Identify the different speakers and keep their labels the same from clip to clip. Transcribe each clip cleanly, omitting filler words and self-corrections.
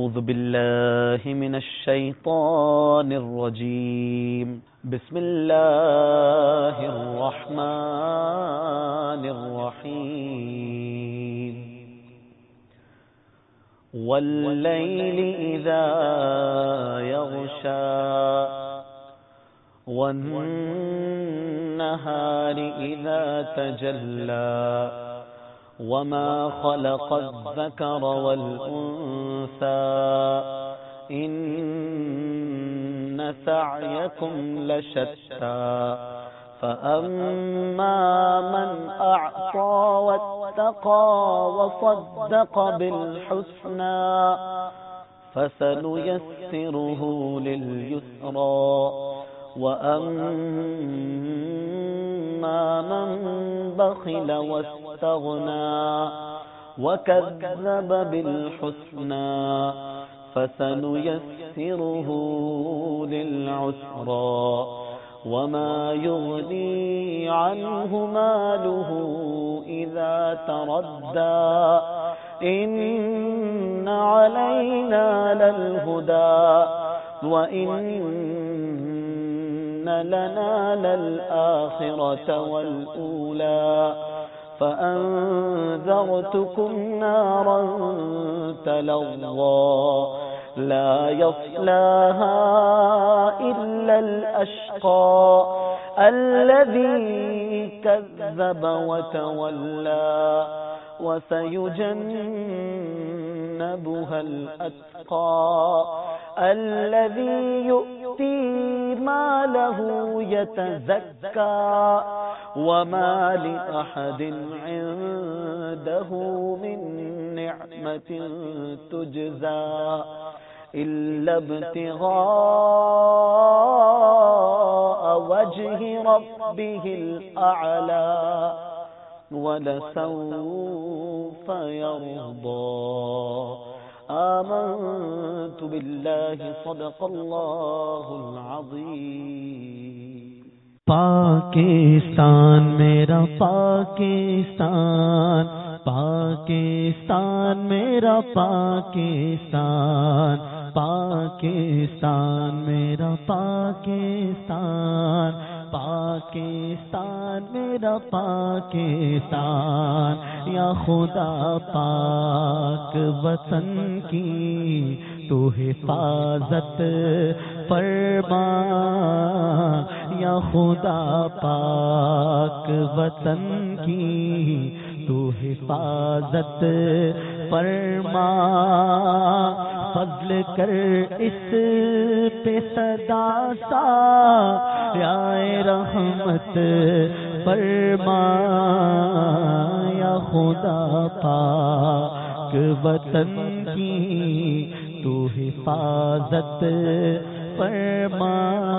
Speaker 1: أعوذ بالله من الشيطان الرجيم بسم الله الرحمن الرحيم والليل إذا يغشى والنهار إذا تجلى وما خلق الذكر والأنثى إن سعيكم لشتى فأما من أعطى واتقى وصدق بالحسنى فسنيسره لليسرى وأما من بخل واستغنى وكذب بالحسنى فسنيسره للعسرى وما يغني عنه ماله إذا تردى إن علينا للهدى وإن لنا للآخرة والأولى فأنذرتكم نارا تلظى لا يصلاها إلا الأشقى الذي كذب وتولى وسيجنبها الأتقى الذي يؤتي ماله يتزكى وما لأحد عنده من نعمة تجزى إلا ابتغاء وجه ربه الأعلى ولسوف يرضى آمنت بالله صدق الله العظيم
Speaker 2: پاکستان میرا پاکستان، پاکستان میرا پاکستان، پاکستان میرا پاکستان، پاکستان میرا پاکستان، یا خدا پاک وطن کی تو حفاظت فرما، یا خدا پاک وطن کی تو حفاظت فرما، فضل کر اس پہ صدا سا یا رحمت فرما، یا خدا پاک وطن کی تو حفاظت فرما،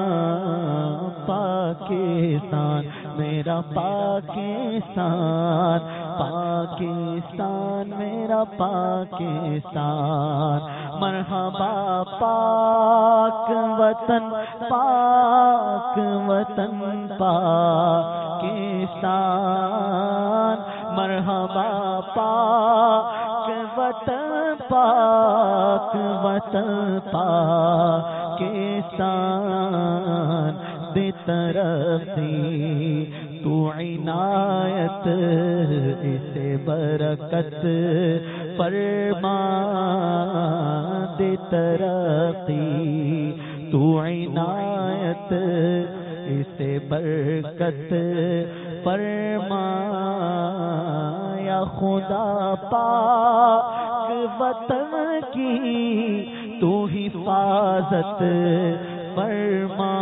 Speaker 2: پاکستان میرا پاکستان، پاکستان میرا پاکستان، مرحبا پاک وطن، پاک وطن پاکستان، مرحبا پاک وطن، پاک وطن پاکستان، دے ترقی تو عنایت اسے برکت فرما، دے ترقی تو عنایت اسے برکت فرما، یا خدا پاک وطن کی تو حفاظت فرما،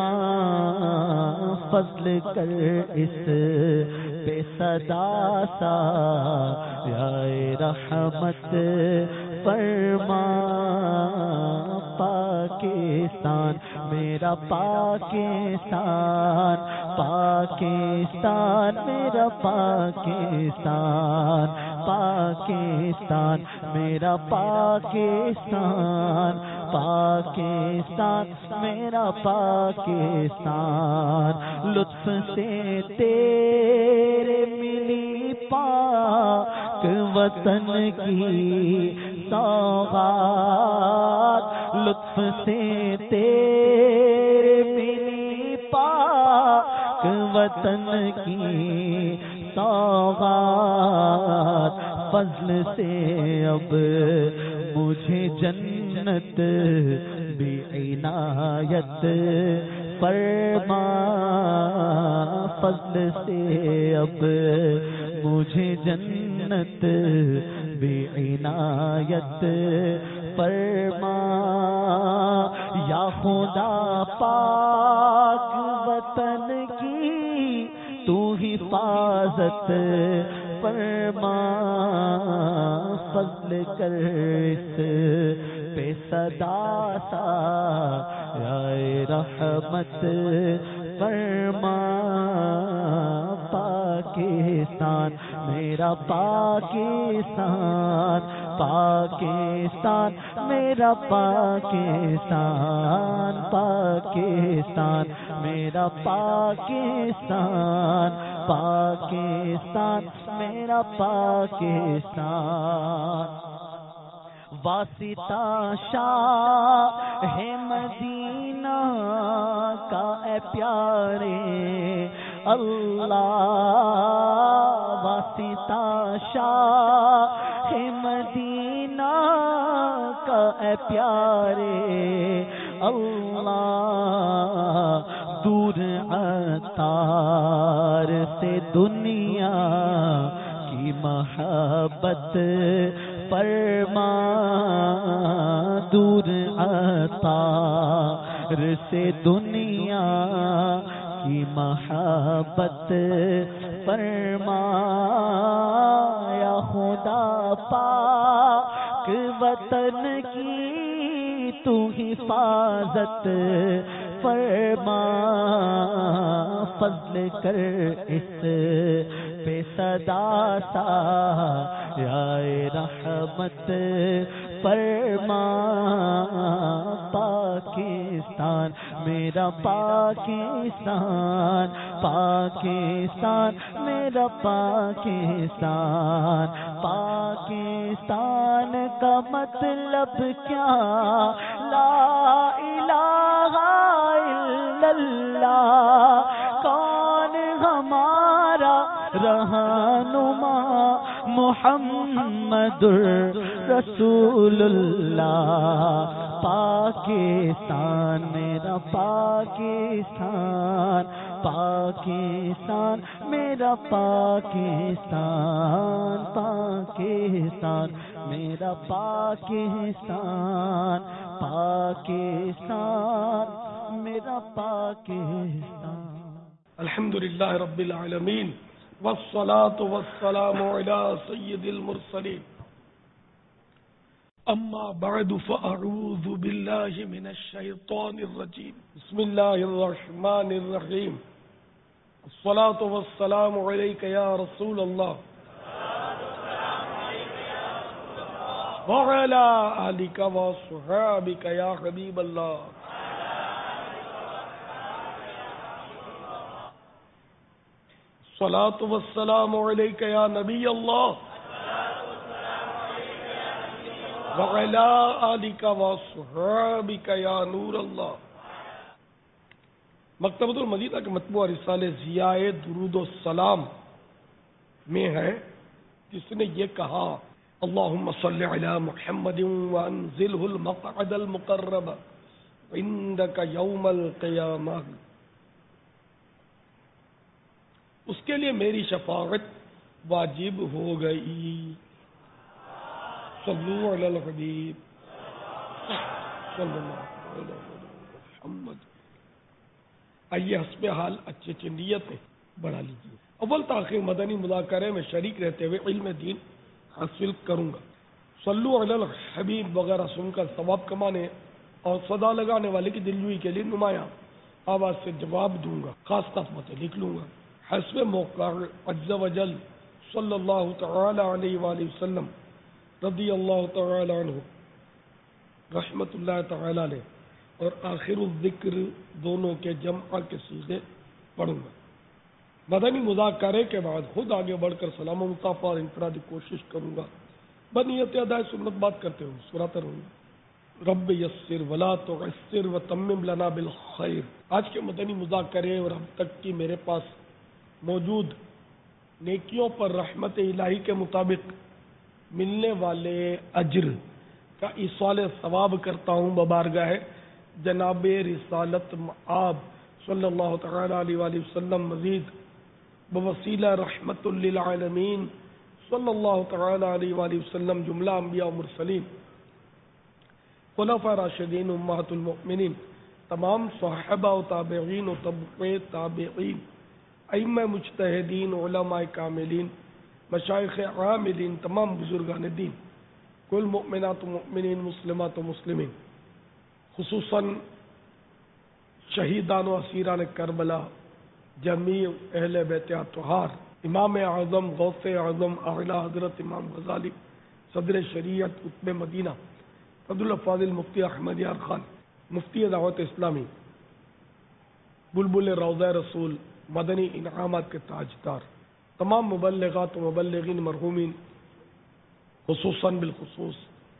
Speaker 2: فضل کر اس پہ صدا سا یا رحمت فرما، پاکستان میرا پاکستان، پاکستان میرا پاکستان، پاکستان میرا پاکستان، پاکستان میرا پاکستان، لطف سے تیرے ملی پاک وطن کی سوغات لطف سے تیرے میری پاک وطن کی سوغات فضل سے اب مجھے جنت بھی عنایت فرما فضل سے اب مجھے جنت بھی عنایت فرما یا خدا پاک وطن کی تو حفاظت فرما فضل کر اس پہ صدا سا یا رحمت فرما پاکستان میرا پاکستان پاکستان میرا پاکستان پاکستان میرا پاکستان پاکستان میرا پاکستان واسطہ شاہ ہے مدینہ کا اے پیارے اللہ واسطہ شاہ ہے مدینہ کا اے پیارے اللہ دور عطار سے دنیا کی محبت فرما دور عطار سے دنیا کی محبت فرما یا خدا پاک وطن کی تو حفاظت فرما فضل کر اس پہ صدا سا یا رحمت فرما پاکستان میرا پاکستان پاکستان میرا پاکستان پاکستان کا مطلب کیا لا الہ الا اللہ کون ہمارا رہنما محمد رسول اللہ پاکستان میرا پاکستان پاکستان میرا پاکستان پاکستان میرا پاکستان پاکستان میرا پاکستان
Speaker 3: الحمدللہ رب العالمین والصلاة والسلام على سید المرسلین اما بعد فاعوذ باللہ من الشیطان الرجیم بسم اللہ الرحمن الرحیم الصلاة والسلام علیک یا رسول اللہ وعلى آلک وصحابک یا حبیب اللہ الصلاة والسلام علیک یا نبی اللہ وعلی آلک وصحابک یا نور اللہ. مکتبۃ المدینہ کے مطبوعہ رسالہ ضیاء درود و سلام میں ہے جس نے یہ کہا اللہم صلی علی محمد وانزلہ المقعد المقرب عندک یوم القیامہ. اس کے لیے میری شفاعت واجب ہو گئی. صلو علی الحبیب صلی اللہ علیہ محمد. آئیے حسب حال اچھے اچھے نیتیں بڑھا لیجیے. اول تاخیر مدنی مذاکرے میں شریک رہتے ہوئے علم دین حاصل کروں گا. صلو علی الحبیب وغیرہ سن کر ثواب کمانے اور صدا لگانے والے کی دلجوئی کے لیے نمایاں آواز سے جواب دوں گا. خاص خطبتیں لکھ لوں گا. حسب موقع عز و جل صلی اللہ تعالی علیہ وآلہ وسلم رضی اللہ تعالی عنہ رحمت اللہ تعالی علیہ اور آخر الذکر دونوں کے جمع کے صیغے پڑھوں گا. مدنی مذاکرے کے بعد خود آگے بڑھ کر سلام و مصافحہ اور انفرادی کوشش کروں گا. بنیت ادائے سنت بات کرتے ہو سراتا رہوں رب یسر ولا تعسر وتمم لنا بالخیر. آج کے مدنی مذاکرے اور اب تک کی میرے پاس موجود نیکیوں پر رحمت الہی کے مطابق ملنے والے اجر کا ایصال ثواب کرتا ہوں ببارگاہ جناب رسالت مآب صلی اللہ تعالی علیہ وآلہ وسلم. مزید بوسیلہ رحمت للعالمین صلی اللہ تعالی علیہ وآلہ وسلم جملہ انبیاء و مرسلین خلفاء راشدین امہات المؤمنین تمام صحابہ و تابعین و طبقے تابعین ائمہ مجتہدین علماء کاملین مشائخ عاملین تمام بزرگان دین کل مؤمنات و مؤمنین مسلمات و مسلمین خصوصاً شہیدان و اسیران کربلا جمیع اہل بیت اطہار امام اعظم غوث اعظم اعلی حضرت امام غزالی صدر شریعت قطب مدینہ فضل الفاضل مفتی احمد یار خان مفتی دعوت اسلامی بلبل روضہ رسول مدنی انعامات کے تاجدار تمام مبلغات و مبلغین مرحومین خصوصاً بالخصوص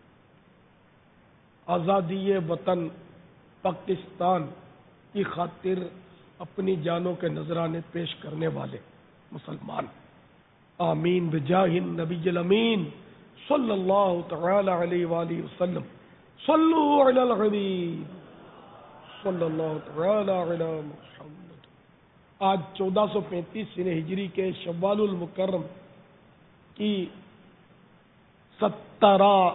Speaker 3: آزادی وطن پاکستان کی خاطر اپنی جانوں کے نذرانے پیش کرنے والے مسلمان آمین بجاہ النبی الامین صلی اللہ تعالی علیہ وآلہ وسلم صلو علی الحبیب صلی اللہ تعالی علی محمد. آج 1435 ہجری کے شوال المکرم کی 17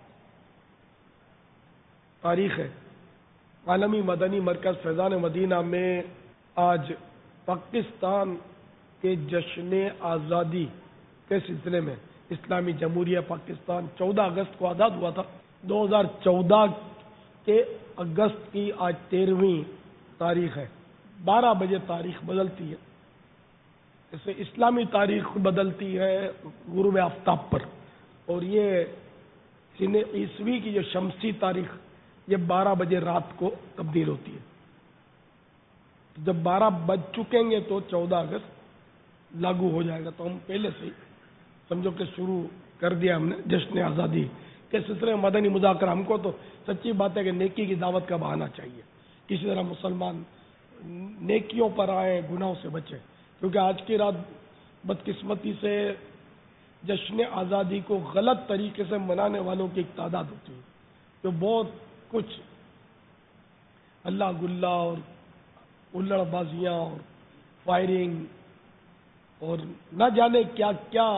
Speaker 3: تاریخ ہے. عالمی مدنی مرکز فیضان مدینہ میں آج پاکستان کے جشن آزادی کے سلسلے میں اسلامی جمہوریہ پاکستان 14 اگست کو آزاد ہوا تھا. 2014 کے اگست کی آج 13ویں تاریخ ہے. 12 بجے تاریخ بدلتی ہے جیسے اسلامی تاریخ بدلتی ہے غروب آفتاب پر اور یہ سن عیسوی کی جو شمسی تاریخ یہ 12 بجے رات کو تبدیل ہوتی ہے. جب 12 بج چکیں گے تو 14 اگست لاگو ہو جائے گا. تو ہم پہلے سے ہی سمجھو کہ شروع کر دیا ہم نے جشن آزادی کے سلسلے میں مدنی مذاکرہ. ہم کو تو سچی بات ہے کہ نیکی کی دعوت کا بہانا چاہیے. کسی طرح مسلمان نیکیوں پر آئے گناہوں سے بچے کیونکہ آج کی رات بدقسمتی سے جشن آزادی کو غلط طریقے سے منانے والوں کی ایک تعداد ہوتی ہے جو بہت کچھ اللہ گلہ اور الڑ بازیاں اور فائرنگ اور نہ جانے کیا کیا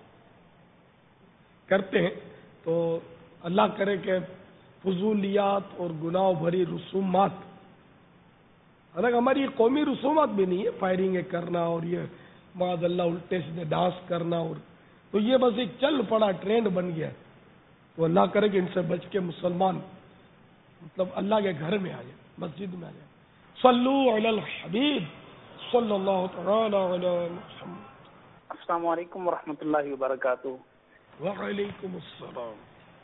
Speaker 3: کرتے ہیں. تو اللہ کرے کہ فضولیات اور گناہ بھری رسومات حالانکہ ہماری قومی رسومات بھی نہیں ہے فائرنگ کرنا اور یہ معاذ اللہ الٹے سیدھے ڈانس کرنا اور تو یہ بس ایک چل پڑا ٹرینڈ بن گیا. تو اللہ کرے کہ ان سے بچ کے مسلمان مطلب اللہ کے گھر میں آ جائے مسجد میں آ جائے. صلو علی الحبیب صلی اللہ تعالی علی محمد.
Speaker 4: السلام علیکم ورحمۃ اللہ وبرکاتہ.
Speaker 3: وعلیکم السلام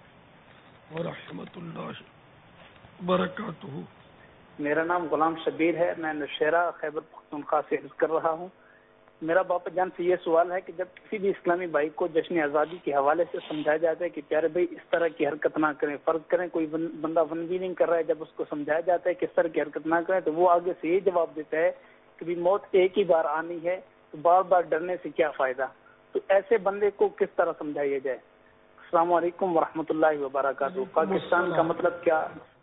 Speaker 3: ورحمۃ اللہ وبرکاتہ.
Speaker 4: میرا نام غلام شبیر ہے. میں نوشہرہ خیبر پختونخوا سے عرض کر رہا ہوں. میرا باپا جان سے یہ سوال ہے کہ جب کسی بھی اسلامی بھائی کو جشن آزادی کے حوالے سے سمجھایا جاتا ہے کہ پیارے بھائی اس طرح کی حرکت نہ کریں, فرض کریں کوئی بندہ ون ویلنگ کر رہا ہے, جب اس کو سمجھایا جاتا ہے کہ اس طرح کی حرکت نہ کریں تو وہ آگے سے یہ جواب دیتا ہے کہ بھی موت ایک ہی بار آنی ہے تو بار بار ڈرنے سے کیا فائدہ. تو ایسے بندے کو کس طرح سمجھایا جائے؟ السلام علیکم ورحمۃ اللہ وبرکاتہ. پاکستان کا مطلب کیا؟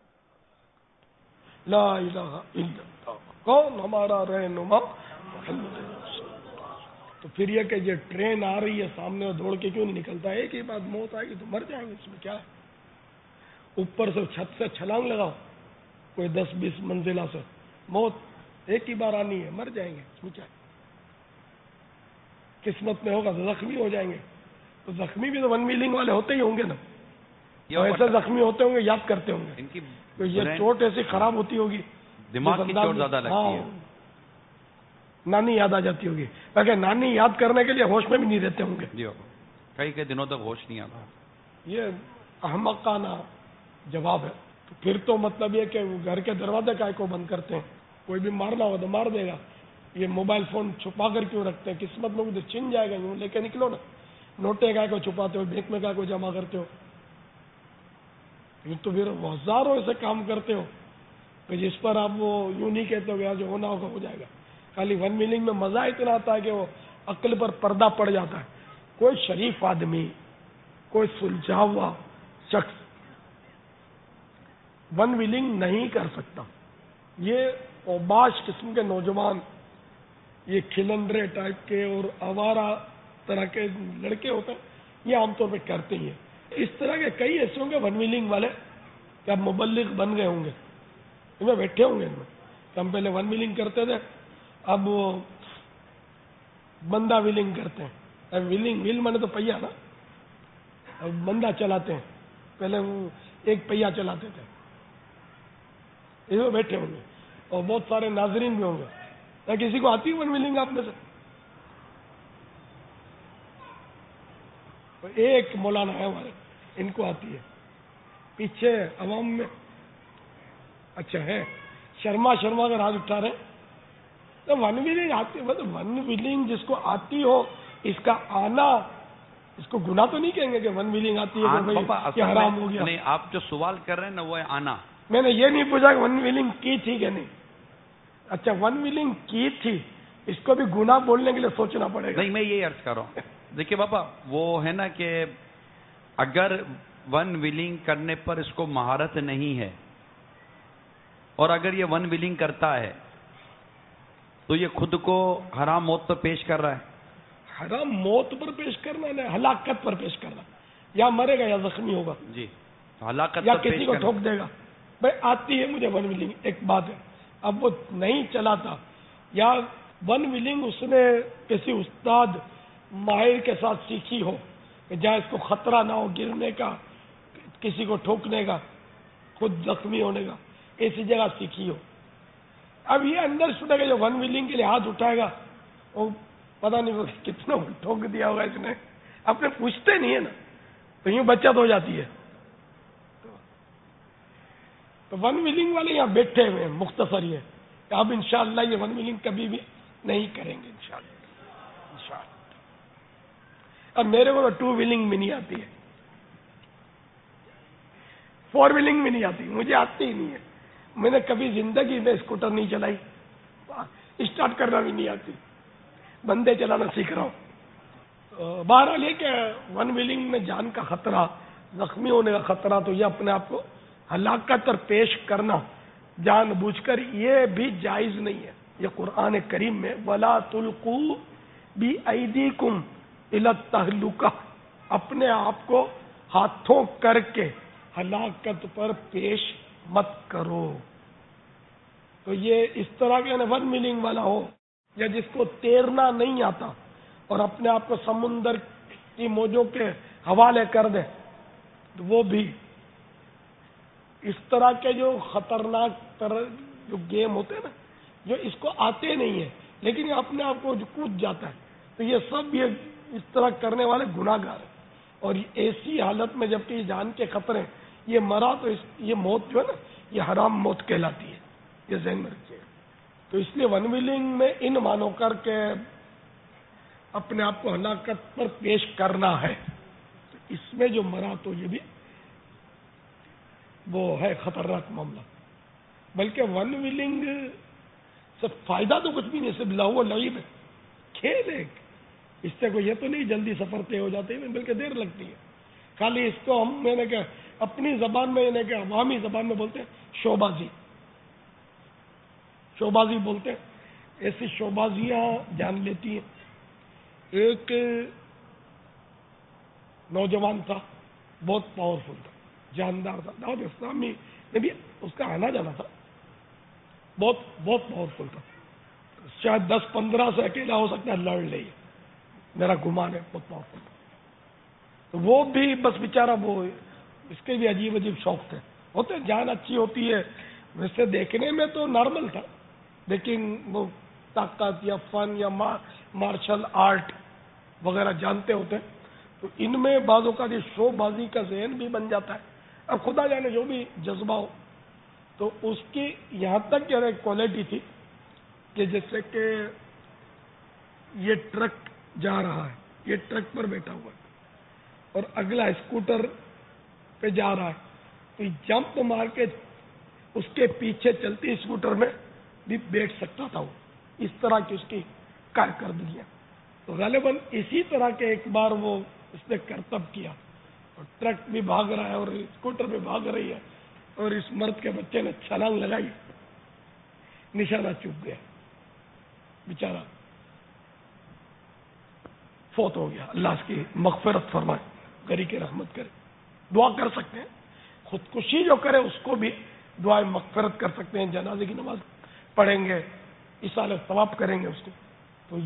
Speaker 3: لا الہ الا اللہ. کون ہمارا رہنما محمد. تو پھر یہ کہ یہ ٹرین آ رہی ہے سامنے دوڑ کے کیوں نہیں نکلتا ہے؟ ایک ہی بات موت آئے گی تو مر جائیں گے, اس میں کیا ہے؟ اوپر سے چھت سے چھلانگ لگاؤ کوئی 10-20 منزلہ سے, موت ایک ہی بار آنی ہے, مر جائیں گے, اس میں کیا ہے؟ قسمت میں ہوگا تو زخمی ہو جائیں گے. تو زخمی بھی تو ون ویلنگ والے ہوتے ہی ہوں گے نا, ایسے زخمی ہوتے ہوں گے, یاد کرتے ہوں گے. تو یہ چوٹ ایسی خراب ہوتی ہوگی,
Speaker 5: دماغ کی چوٹ زیادہ لگتی ہے,
Speaker 3: نانی یاد آ جاتی ہوگی. تاکہ نانی یاد کرنے کے لیے ہوش میں بھی نہیں رہتے ہوں گے,
Speaker 5: جی کئی دنوں تک ہوش نہیں آتا.
Speaker 3: یہ احمقانہ جواب ہے. تو پھر تو مطلب یہ کہ گھر کے دروازے کائے کو بند کرتے ہیں, کوئی بھی مارنا ہو تو مار دے گا. یہ موبائل فون چھپا کر کیوں رکھتے ہیں؟ قسمت میں تو چھن جائے گا, یوں لے کے نکلو نا. نوٹیں کا کو چھپاتے ہو, بینک میں کا کو جمع کرتے ہو, تو پھر ہزاروں ایسے کام کرتے ہو کہ جس پر آپ وہ یوں نہیں کہتے ہو کہ جو ہونا ہوگا ہو جائے گا. خالی ون ویلنگ میں مزہ اتنا آتا ہے کہ وہ عقل پر پردہ پڑ جاتا ہے. کوئی شریف آدمی, کوئی سلجھا ہوا شخص ون ویلنگ نہیں کر سکتا. یہ اوباش قسم کے نوجوان, یہ کھلنڈرے ٹائپ کے اور آوارہ طرح کے لڑکے ہوتے ہیں, یہ عام طور پہ کرتے ہی ہیں. اس طرح کے کئی ایسے ہوں گے ون ویلنگ والے کہ اب مبلغ بن گئے ہوں گے, ان میں بیٹھے ہوں گے. ان میں ہم پہلے ون ویلنگ کرتے تھے, اب وہ بندہ ویلنگ کرتے ہیں. اب ویلنگ ویل میں نے تو پہیا نا, اب بندہ چلاتے ہیں, پہلے وہ ایک پہیا چلاتے تھے. اس میں بیٹھے ہوں گے اور بہت سارے ناظرین بھی ہوں گے. کیا کسی کو آتی ہے ون ویلنگ آپ میں سے؟ ایک مولانا ہے ہمارے, ان کو آتی ہے. پیچھے عوام میں اچھا ہے شرما کا راج اٹھا رہے ہیں. تو ون ویلنگ آتی ہے, مطلب ون ویلنگ جس کو آتی ہو, اس کا آنا, اس کو گناہ تو نہیں کہیں گے کہ ون ویلنگ آتی ہے کہ حرام ہو گیا.
Speaker 5: نہیں, آپ جو سوال کر رہے ہیں نا وہ ہے آنا.
Speaker 3: میں نے یہ نہیں پوچھا کہ ون ویلنگ کی تھی کہ نہیں. اچھا ون ویلنگ کی تھی, اس کو بھی گناہ بولنے کے لیے سوچنا پڑے گا.
Speaker 5: نہیں, میں یہ عرض کر رہا ہوں, دیکھیے بابا, وہ ہے نا کہ اگر ون ویلنگ کرنے پر اس کو مہارت نہیں ہے اور اگر یہ ون ویلنگ کرتا ہے تو یہ خود کو حرام موت پر پیش کر رہا ہے.
Speaker 3: حرام موت پر پیش کرنا نہیں, ہلاکت پر پیش کرنا. یا مرے گا یا زخمی ہوگا.
Speaker 5: جی, ہلاکت
Speaker 3: یا
Speaker 5: پر
Speaker 3: کسی کو ٹھوک دے گا. بھائی آتی ہے مجھے ون ویلنگ, ایک بات ہے. اب وہ نہیں چلاتا یا ون ویلنگ اس نے کسی استاد ماہر کے ساتھ سیکھی ہو کہ جہاں اس کو خطرہ نہ ہو گرنے کا, کسی کو ٹھوکنے کا, خود زخمی ہونے کا, ایسی جگہ سیکھی ہو. اب یہ اندر سنے گا جو ون ویلنگ کے لیے ہاتھ اٹھائے گا, وہ پتہ نہیں وہ کتنا ٹھوک دیا ہوگا اس نے. اپنے پوچھتے نہیں ہے نا, تو یوں بچت ہو جاتی ہے. تو ون ویلنگ والے یہاں بیٹھے ہوئے ہیں, مختصر یہ کہ اب انشاءاللہ یہ ون ویلنگ کبھی بھی نہیں کریں گے انشاءاللہ. اب میرے کو تو ٹو ویلنگ بھی نہیں آتی ہے, فور ویلنگ بھی نہیں آتی, مجھے آتی ہی نہیں ہے. میں نے کبھی زندگی میں اسکوٹر نہیں چلائی, اسٹارٹ کرنا بھی نہیں آتی, بندے چلانا سیکھ رہا ہوں. بہرحال یہ کہ ون ویلنگ میں جان کا خطرہ, زخمی ہونے کا خطرہ, تو یہ اپنے آپ کو ہلاکت پر پیش کرنا جان بوجھ کر یہ بھی جائز نہیں ہے. یہ قرآن کریم میں وَلَا تُلْقُوا بِأَيْدِيكُمْ إِلَى التَّهْلُكَةِ, اپنے آپ کو ہاتھوں کر کے ہلاکت پر پیش مت کرو. تو یہ اس طرح کے ون ویلنگ والا ہو یا جس کو تیرنا نہیں آتا اور اپنے آپ کو سمندر کی موجوں کے حوالے کر دے, تو وہ بھی اس طرح کے جو خطرناک طرح جو گیم ہوتے ہیں نا, جو اس کو آتے نہیں ہیں لیکن یہ اپنے آپ کو جو کود جاتا ہے, تو یہ سب یہ اس طرح کرنے والے گناہ گار ہیں. اور ایسی حالت میں جبکہ یہ جان کے خطرے, یہ مرا تو یہ موت جو ہے نا یہ حرام موت کہلاتی ہے, یہ ذہن میں رکھیے. تو اس لیے ون ویلنگ میں ان مانو کر کے اپنے آپ کو ہلاکت پر پیش کرنا ہے, تو اس میں جو مرا تو یہ بھی وہ ہے خطرناک معاملہ. بلکہ ون ویلنگ سے فائدہ تو کچھ بھی نہیں, صرف لہو و لعب ہے, کھیل ہے. اس سے کوئی یہ تو نہیں جلدی سفر طے ہو جاتے ہیں, بلکہ دیر لگتی ہے. خالی اس کو ہم میں نے کہا اپنی زبان میں نے کہا عوامی زبان میں بولتے ہیں شوبازی, شوبازی بولتے ہیں. ایسی شوبازیاں جان لیتی ہیں. ایک نوجوان تھا, بہت پاورفل تھا, جاندار تھا, دعوت اسلامی میں بھی اس کا آنا جانا تھا, بہت بہت پاورفل تھا. شاید 10-15 سے اکیلا ہو سکتا ہے, لڑ لے, میرا گمان ہے بہت پاورفل تھا. تو وہ بھی بس بیچارہ وہ اس کے بھی عجیب عجیب شوق تھے, ہوتے جان اچھی ہوتی ہے ویسے دیکھنے میں تو نارمل تھا, لیکن وہ طاقت یا فن یا مارشل آرٹ وغیرہ جانتے ہوتے ہیں, تو ان میں بعضوں کا یہ شو بازی کا ذہن بھی بن جاتا ہے. اب خدا جانے جو بھی جذبہ ہو, تو اس کی یہاں تک کیا ایک کوالٹی تھی کہ جیسے کہ یہ ٹرک جا رہا ہے, یہ ٹرک پر بیٹھا ہوا ہے, اور اگلا اسکوٹر پہ جا رہا ہے تو جمپ مار کے اس کے پیچھے چلتی اسکوٹر میں بھی بیٹھ سکتا تھا وہ. اس طرح کی اس کی کارکردگیاں. تو غالباً اسی طرح کے ایک بار وہ اس نے کرتب کیا اور ٹرک بھی بھاگ رہا ہے اور اسکوٹر بھی بھاگ رہی ہے اور اس مرد کے بچے نے چھلانگ لگائی, نشانہ چوک گیا, بیچارہ فوت ہو گیا. اللہ اس کی مغفرت فرمائے, گری کی رحمت کرے. دعا کر سکتے ہیں, خودکشی جو کرے اس کو بھی دعائیں مغفرت کر سکتے ہیں, جنازے کی نماز پڑھیں گے, ایصال ثواب کریں گے اس کو. تو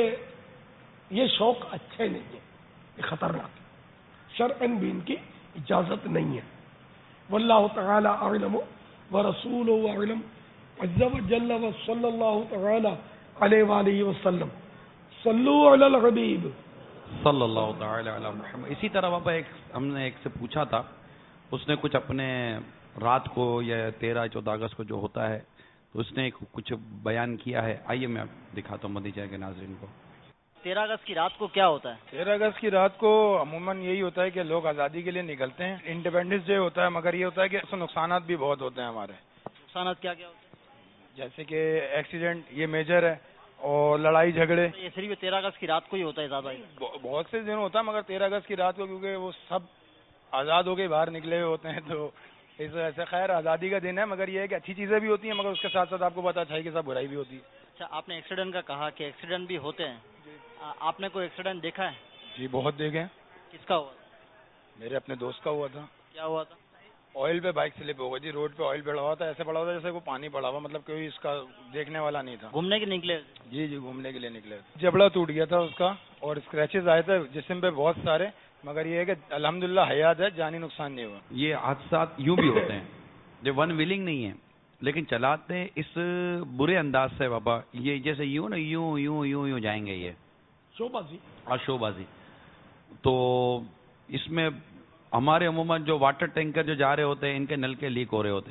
Speaker 3: یہ شوق اچھے نہیں ہے, یہ خطرناک ہے, شرعاً بھی ان کی اجازت نہیں ہے. واللہ تعالی اعلم ورسولہ اعلم عز وجل وصلی اللہ تعالی علیہ وآلہ وسلم. صلو علی الحبیب
Speaker 5: صلی اللہ تعالی علی محمد. اسی طرح بابا ہم نے ایک سے پوچھا تھا, اس نے کچھ اپنے رات کو یا 13-14 اگست کو جو ہوتا ہے تو اس نے کچھ بیان کیا ہے. آئیے میں دکھاتا ہوں مدینہ کے ناظرین کو.
Speaker 6: 13 اگست کی رات کو کیا ہوتا ہے؟
Speaker 7: 13 اگست کی رات کو عموماً یہی ہوتا ہے کہ لوگ آزادی کے لیے نکلتے ہیں. انڈیپینڈنس ڈے ہوتا ہے, مگر یہ ہوتا ہے کہ اس سے نقصانات بھی بہت ہوتے ہیں ہمارے.
Speaker 6: نقصانات کیا کیا ہوتے ہیں؟
Speaker 7: جیسے کہ ایکسیڈنٹ, یہ میجر ہے, اور لڑائی جھگڑے.
Speaker 6: یہ صرف 13 اگست کی رات کو ہی ہوتا ہے زیادہ؟
Speaker 7: بہت سے دن ہوتا ہے, مگر 13 اگست کی رات کو کیونکہ وہ سب آزاد ہو کے باہر نکلے ہوئے ہوتے ہیں, تو اس وجہ سے خیر آزادی کا دن ہے. مگر یہ ہے کہ اچھی چیزیں بھی ہوتی ہیں, مگر اس کے ساتھ ساتھ آپ کو پتا چاہیے کہ سب برائی بھی ہوتی ہے.
Speaker 6: اچھا, آپ نے ایکسیڈنٹ کا کہا کہ ایکسیڈنٹ بھی ہوتے ہیں, آپ نے کوئی ایکسیڈنٹ دیکھا ہے؟
Speaker 7: جی بہت دیکھے ہیں.
Speaker 6: کس کا ہوا؟
Speaker 7: میرے اپنے دوست کا ہوا تھا.
Speaker 6: کیا ہوا تھا؟
Speaker 7: آئل پہ بائک سلپ ہو گئی تھی, روڈ پہ آئل پڑا ہوا تھا, ایسے پڑا ہوا تھا جیسے وہ پانی پڑا ہوا, مطلب کوئی اس کا دیکھنے والا نہیں تھا.
Speaker 6: گھومنے کے نکلے؟
Speaker 7: جی گھومنے کے لیے نکلے. جبڑا ٹوٹ گیا تھا اس کا, اور اسکریچز آئے تھے جسم پہ بہت سارے, مگر یہ ہے کہ الحمدللہ حیات ہے, جانی نقصان نہیں ہوا.
Speaker 5: یہ حادثات یوں بھی ہوتے ہیں جو ون ویلنگ نہیں ہے لیکن چلاتے ہیں اس برے انداز سے بابا, یہ جیسے یوں نا یوں یوں یوں یوں جائیں گے, یہ
Speaker 3: شو بازی
Speaker 5: شو بازی. تو اس میں ہمارے عموماً جو واٹر ٹینکر جو جا رہے ہوتے ہیں ان کے نل کے لیک ہو رہے ہوتے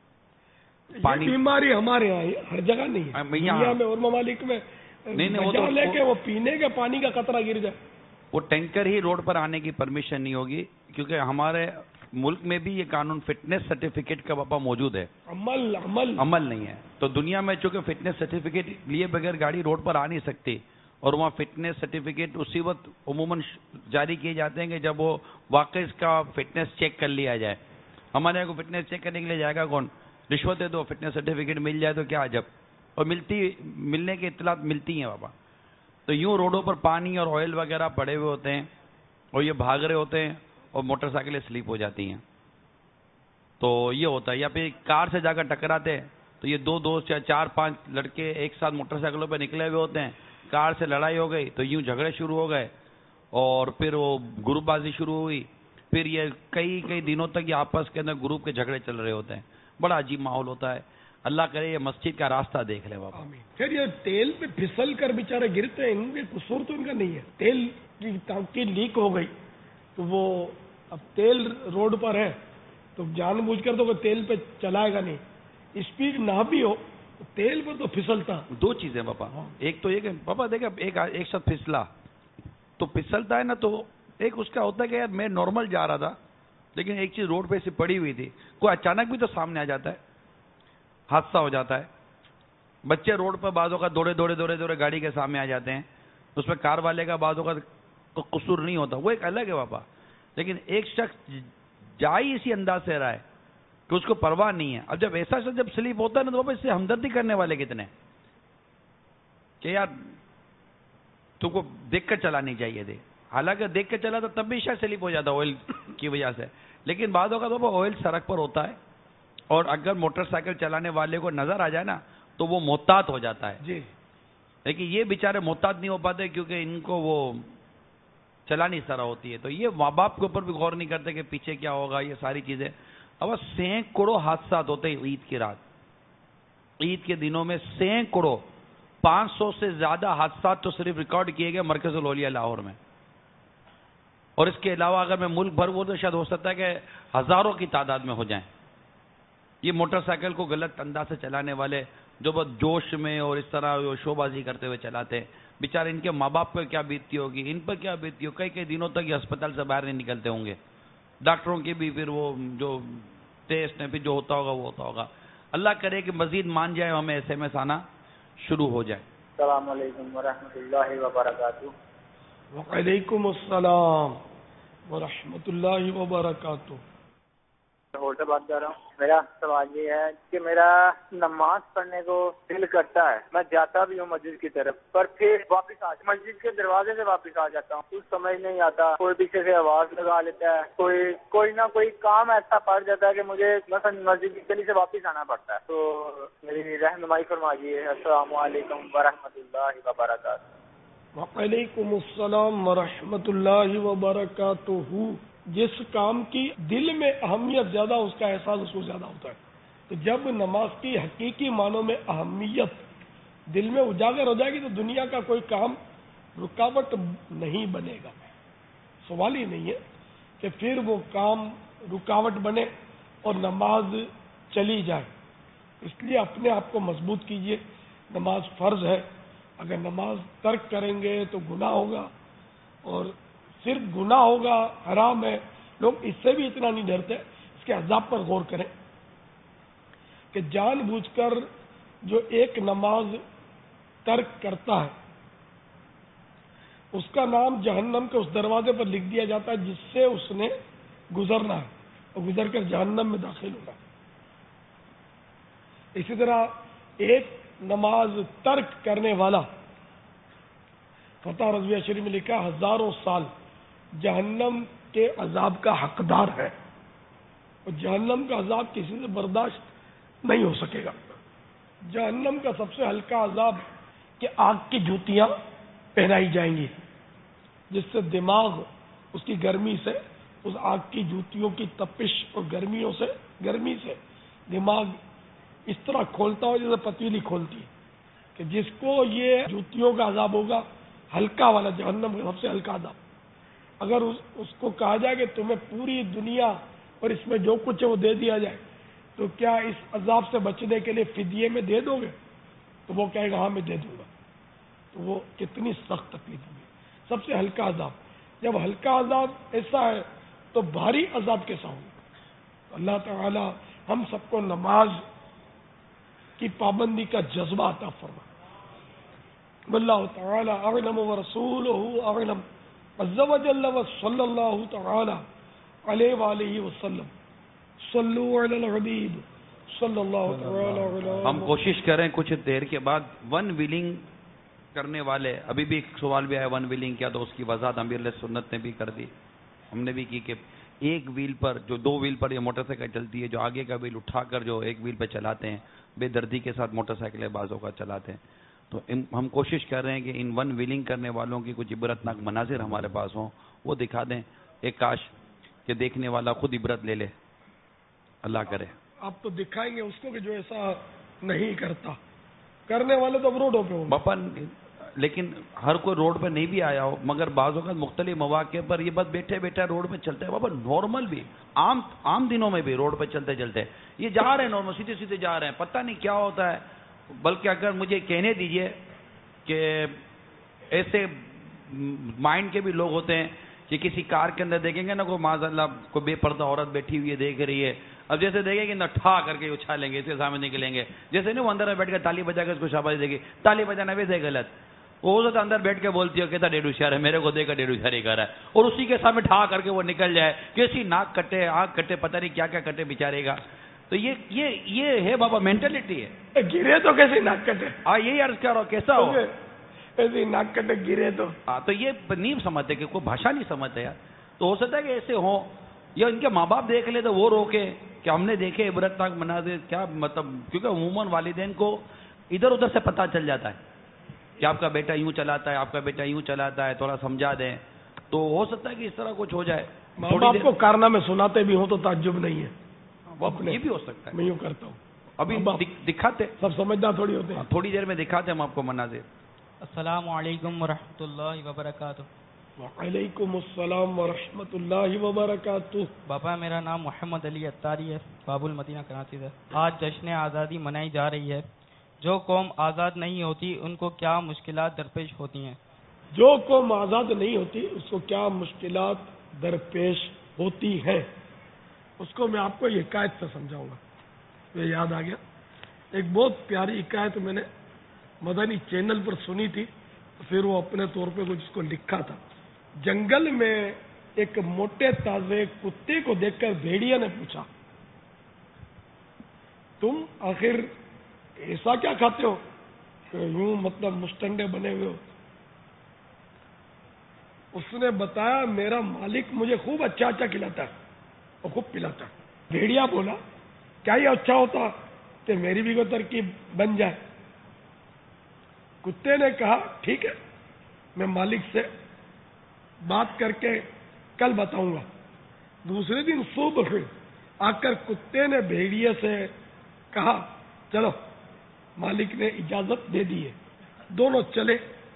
Speaker 5: ہیں.
Speaker 3: پانی بیماری ہمارے یہاں ہر جگہ نہیں ہے, دنیا میں اور ممالک میں
Speaker 5: نہیں,
Speaker 3: لے کے وہ پینے کے پانی کا قطرہ گر جائے.
Speaker 5: وہ ٹینکر ہی روڈ پر آنے کی پرمیشن نہیں ہوگی, کیونکہ ہمارے ملک میں بھی یہ قانون فٹنس سرٹیفکیٹ کا بابا موجود ہے, عمل نہیں ہے. تو دنیا میں چونکہ فٹنس سرٹیفکیٹ لیے بغیر گاڑی روڈ پر آ نہیں سکتی, اور وہاں فٹنس سرٹیفکیٹ اسی وقت عموماً جاری کیے جاتے ہیں کہ جب وہ واقعی اس کا فٹنس چیک کر لیا جائے. ہمارے یہاں کو فٹنس چیک کرنے کے لیے جائے گا کون؟ رشوت دے دو, فٹنس سرٹیفکیٹ مل جائے تو کیا عجب, اور ملنے کی اطلاعات ملتی ہیں بابا. تو یوں روڈوں پر پانی اور آئل وغیرہ پڑے ہوئے ہوتے ہیں, اور یہ بھاگ رہے ہوتے ہیں, اور موٹر سائیکلیں سلیپ ہو جاتی ہیں. تو یہ ہوتا ہے. یا پھر کار سے جا کر ٹکراتے ہیں تو یہ 2 دوست یا 4-5 لڑکے ایک ساتھ موٹر سائیکلوں پہ نکلے ہوئے ہوتے ہیں, کار سے لڑائی ہو گئی تو یوں جھگڑے شروع ہو گئے, اور پھر وہ گروپ بازی شروع ہوئی. پھر یہ کئی دنوں تک یہ آپس کے اندر گروپ کے جھگڑے چل رہے ہوتے ہیں. بڑا عجیب ماحول ہوتا ہے. اللہ کرے یہ مسجد کا راستہ دیکھ لے بابا.
Speaker 3: پھر یہ تیل پہ پھسل کر بیچارے گرتے ہیں, ان کے قصور تو ان کا نہیں ہے. تیل کی ٹانکی لیک ہو گئی تو وہ اب تیل روڈ پر ہے تو جان بوجھ کر تو وہ تیل پہ چلائے گا نہیں, اسپیڈ نہ بھی ہو تیل پر تو پھسلتا.
Speaker 5: 2 چیزیں بابا, ایک تو یہ کہ بابا دیکھا ایک ساتھ پھسلا تو پھسلتا ہے نا, تو ایک اس کا ہوتا ہے کہ یار میں نارمل جا رہا تھا لیکن ایک چیز روڈ پہ سے پڑی ہوئی تھی, کوئی اچانک بھی تو سامنے آ جاتا ہے, حادثہ ہو جاتا ہے. بچے روڈ پر بعضوں کا دوڑے گاڑی کے سامنے آ جاتے ہیں, اس میں کار والے کا بعضوں کا قصور نہیں ہوتا, وہ ایک الگ ہے بابا. لیکن ایک شخص جا ہی اسی انداز سے رہا ہے کہ اس کو پرواہ نہیں ہے. اب جب ایسا شخص جب سلیپ ہوتا ہے نا تو بابا اس سے ہمدردی کرنے والے کتنے کہ یار تم کو دیکھ کر چلانی چاہیے تھی. حالانکہ دیکھ کر چلا تو تب بھی شاید سلیپ ہو جاتا آئل کی وجہ سے, لیکن بعض اوقات بابا آئل سڑک پر ہوتا ہے, اور اگر موٹر سائیکل چلانے والے کو نظر آ جائے نا تو وہ محتاط ہو جاتا ہے.
Speaker 3: جی,
Speaker 5: لیکن یہ بیچارے محتاط نہیں ہو پاتے کیونکہ ان کو وہ چلانی اس طرح ہوتی ہے. تو یہ ماں باپ کے اوپر بھی غور نہیں کرتے کہ پیچھے کیا ہوگا, یہ ساری چیزیں. اب سینکڑوں حادثات ہوتے ہیں عید کی رات, عید کے دنوں میں سینکڑوں, 500 سے زیادہ حادثات تو صرف ریکارڈ کیے گئے مرکز الاولیاء لاہور میں. اور اس کے علاوہ اگر میں ملک بھر وہ تو شاید ہو سکتا ہے کہ ہزاروں کی تعداد میں ہو جائیں. یہ موٹر سائیکل کو غلط انداز سے چلانے والے جو بہت جوش میں اور اس طرح شو بازی کرتے ہوئے چلاتے ہیں, बेचारे इनके माँ बाप पर क्या बीतती होगी, इन पर क्या बीतती होगी, कई कई दिनों तक ये अस्पताल से बाहर नहीं निकलते होंगे, डॉक्टरों की भी फिर वो जो टेस्ट है फिर जो होता होगा वो होता होगा। अल्लाह करे कि मजीद मान जाए, हमें SMS आना शुरू हो जाए।
Speaker 4: अस्सलाम वालेकुम वरहमतुल्लाहि वबरकातुहू।
Speaker 3: वालेकुम अस्सलाम वरहमतुल्लाहि वबरकातुहू।
Speaker 4: लाहौर से बात कर रहा हूँ। मेरा सवाल ये है कि मेरा नमाज पढ़ने को दिल करता है, मैं जाता भी हूँ मस्जिद की तरफ, पर फिर वापस मस्जिद के दरवाजे से वापस आ जाता हूँ। कुछ समझ नहीं आता, कोई पीछे से आवाज लगा लेता है, कोई ना कोई काम ऐसा पड़ जाता है कि मुझे मतलब मस्जिद की गली से वापस आना पड़ता है। तो मेरी रहनुमाई फरमाइए। अस्सलाम वालेकुम वरहमतुल्लाहि वबरकातुहू।
Speaker 3: वालेकुम अस्सलाम वरहमतुल्लाहि वबरकातुहू। जिस काम की दिल में अहमियत ज्यादा, उसका एहसास उसको ज्यादा होता है। तो जब नमाज की हकीकी मानों में अहमियत दिल में उजागर हो जाएगी तो दुनिया का कोई काम रुकावट नहीं बनेगा। सवाल ही नहीं है कि फिर वो काम रुकावट बने और नमाज चली जाए। इसलिए अपने आप को मजबूत कीजिए। नमाज फर्ज है, अगर नमाज तर्क करेंगे तो गुनाह होगा, और सिर्फ गुनाह होगा, हराम है। लोग इससे भी इतना नहीं डरते, इसके अज़ाब पर गौर करें कि जानबूझकर जो एक नमाज तर्क करता है उसका नाम जहन्नम के उस दरवाजे पर लिख दिया जाता है जिससे उसने गुजरना है और गुजर कर जहन्नम में दाखिल होना है। इसी तरह एक नमाज तर्क करने वाला, फतह रज़विया शरीफ में लिखा, हजारों साल जहन्नम के अजाब का हकदार है, और जहन्नम का अजाब किसी से बर्दाश्त नहीं हो सकेगा। जहन्नम का सबसे हल्का अजाब कि आग की जूतियां पहनाई जाएंगी, जिससे दिमाग उसकी गर्मी से, उस आग की जूतियों की तपिश और गर्मी से दिमाग इस तरह खोलता हो जैसे पतीली खोलती है, कि जिसको ये जूतियों का अजाब होगा, हल्का वाला जहन्नम का सबसे हल्का अजाब। अगर उसको कहा जाए कि तुम्हें पूरी दुनिया और इसमें जो कुछ है वो दे दिया जाए, तो क्या इस अजाब से बचने के लिए फिदिये में दे दोगे? तो वो कहेगा हाँ मैं दे दूंगा। तो वो कितनी सख्त तकलीफ होगी। सबसे हल्का अजाब, जब हल्का अजाब ऐसा है तो भारी अजाब कैसा होगा। अल्लाह ताला हम सबको नमाज की पाबंदी का जज्बा अता फरमाए। वल्लाहु ताला अअलम व रसूलुहु अअलम। अज़्ज़ा व जल्ल व सल्लल्लाहु ताला अलैहि व आलिहि वसल्लम। सल्लु अलल हबीब सल्लल्लाहु ताला अलैहि।
Speaker 5: हम कोशिश करें कुछ देर के बाद वन व्हीलिंग करने वाले, अभी भी एक सवाल भी आया वन व्हीलिंग क्या, तो उसकी वजाहत अमीर सुन्नत ने भी कर दी, हमने भी की कि एक व्हील पर, जो दो व्हील पर ये मोटरसाइकिल चलती है, जो आगे का व्हील उठाकर जो एक व्हील पर चलाते हैं, बेदर्दी के साथ मोटरसाइकिल बाजों का चलाते हैं। तो हम कोशिश कर रहे हैं कि इन वन व्हीलिंग करने वालों की कुछ इबरतनाक मनाजिर हमारे पास हों, वो दिखा दें। एक काश कि देखने वाला खुद इबरत ले ले, अल्लाह करे।
Speaker 3: आप तो दिखाएंगे उसको कि जो ऐसा नहीं करता, करने वाले तो अब रोडों पे होंगे
Speaker 5: बापा। लेकिन हर कोई रोड पे नहीं भी आया हो, मगर बाज़ों का मुख्तलिफ मौके पर ये बस बैठे बैठे रोड पे चलते हैं बाबा। नॉर्मल भी आम दिनों में भी रोड पे चलते चलते ये जा रहे हैं, नॉर्मल सीधे सीधे जा रहे हैं, पता नहीं क्या होता है। बल्कि अगर मुझे कहने दीजिए कि ऐसे माइंड के भी लोग होते हैं कि किसी कार के अंदर देखेंगे ना, कोई माज़अल्लाह कोई बेपर्दा औरत बैठी हुई है देख रही है, अब जैसे देखेंगे ना ठा करके उछालेंगे, इसके सामने निकलेंगे, जैसे नहीं वो अंदर बैठ कर ताली बजा कर उसको शाबाशी देगी। ताली बजाना वैसे गलत, वो तो अंदर बैठ के बोलती है कहता डेढ़ होशियार है, मेरे को देखकर डेढ़ होशियारी कर रहा है, और उसी के सामने ठा करके वो निकल जाए, कैसी नाक कटे आँख कटे पता नहीं क्या क्या कटे बेचारेगा। तो ये है बाबा मेंटेलिटी है।
Speaker 3: गिरे तो कैसे नाक कटे,
Speaker 5: हाँ यही अर्ज कर रहा हूँ, कैसा हो
Speaker 3: ऐसे नाक कटे गिरे तो।
Speaker 5: हाँ तो ये नहीं समझते कि कोई भाषा नहीं समझते यार। तो हो सकता है कि ऐसे हो, या इनके माँ बाप देख ले तो वो रोके कि हमने देखे इबरतनाक मनाज़िर, क्या मतलब, क्योंकि अमूमन वालिदैन को इधर उधर से पता चल जाता है कि आपका बेटा यूं चलाता है, आपका बेटा यूं चलाता है, थोड़ा समझा दें तो हो सकता है कि इस तरह कुछ हो जाए।
Speaker 3: माँ बाप को कारनामे सुनाते भी हो तो ताज्जुब नहीं है, वो अपने
Speaker 5: ये भी हो सकता है।
Speaker 3: मैं यूं करता हूँ,
Speaker 5: अभी दिखाते,
Speaker 3: सब समझदार थोड़ी होते हैं।
Speaker 5: थोड़ी देर में दिखाते हम आपको मनाज़िर।
Speaker 8: अस्सलामु अलैकुम वरहमतुल्लाहि वबरकातुहू।
Speaker 3: वालेकुम अस्सलाम वरहमतुल्लाहि वबरकातुहू।
Speaker 8: बाबा मेरा नाम मोहम्मद अली अत्तारी है, बाबुल मदीना कराची से। आज जश्न आज़ादी मनाई जा रही है, جو قوم آزاد نہیں ہوتی ان کو کیا مشکلات درپیش ہوتی ہیں؟
Speaker 3: جو قوم آزاد نہیں ہوتی اس کو کیا مشکلات درپیش ہوتی ہیں، اس کو میں آپ کو یہ حکایت سے سمجھاؤں گا. مجھے یاد آ گیا ایک بہت پیاری حکایت میں نے مدنی چینل پر سنی تھی، پھر وہ اپنے طور پہ کچھ اس کو لکھا تھا. جنگل میں ایک موٹے تازے کتے کو دیکھ کر بھیڑیا نے پوچھا، تم آخر ایسا کیا کھاتے ہو کہ یوں مطلب مستنڈے بنے ہوئے ہو؟ اس نے بتایا میرا مالک مجھے خوب اچھا اچھا کھلاتا ہے اور خوب پلاتا ہے. بھیڑیا بولا کیا یہ اچھا ہوتا کہ میری بھی کوئی ترکیب بن جائے؟ کتے نے کہا ٹھیک ہے، میں مالک سے بات کر کے کل بتاؤں گا. دوسرے دن صبح آ کر کتے نے بھیڑیے سے کہا چلو، مالک نے اجازت دے دی ہے. دونوں چلے.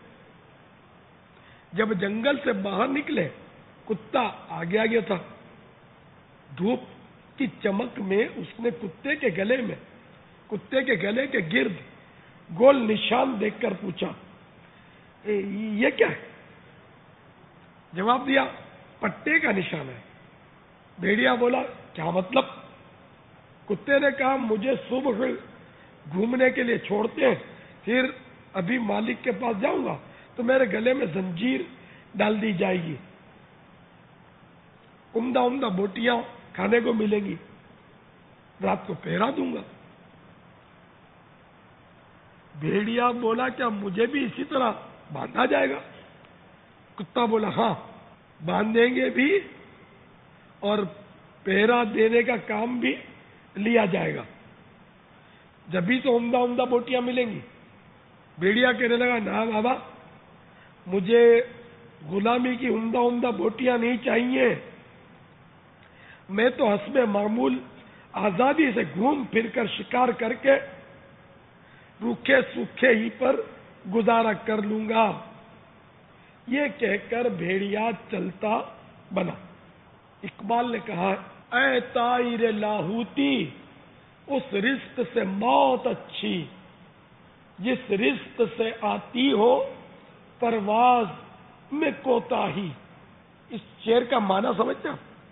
Speaker 3: جب جنگل سے باہر نکلے کتا آگے آگے تھا. دھوپ کی چمک میں اس نے کتے کے گلے کے گرد گول نشان دیکھ کر پوچھا یہ کیا ہے؟ جواب دیا پٹے کا نشان ہے. بھیڑیا بولا کیا مطلب؟ کتے نے کہا مجھے صبح گھومنے کے لیے چھوڑتے ہیں، پھر ابھی مالک کے پاس جاؤں گا تو میرے گلے میں زنجیر ڈال دی جائے گی، عمدہ عمدہ بوٹیاں کھانے کو ملیں گی، رات کو پہرا دوں گا. بھیڑیا بولا کیا مجھے بھی اسی طرح باندھا جائے گا؟ کتا بولا ہاں، باندھیں گے بھی اور پہرا دینے کا کام بھی لیا جائے گا، جبھی تو عمدہ عمدہ بوٹیاں ملیں گی. بھیڑیا کہنے لگا نہ بابا، مجھے غلامی کی عمدہ عمدہ بوٹیاں نہیں چاہیے، میں تو حسب معمول آزادی سے گھوم پھر کر شکار کر کے روکھے سوکھے ہی پر گزارا کر لوں گا. یہ کہہ کر بھیڑیا چلتا بنا. اقبال نے کہا اے طائر لاہوتی، اس رزق سے موت اچھی جس رزق سے آتی ہو پرواز میں کوتاہی. اس شعر کا معنی سمجھتا؟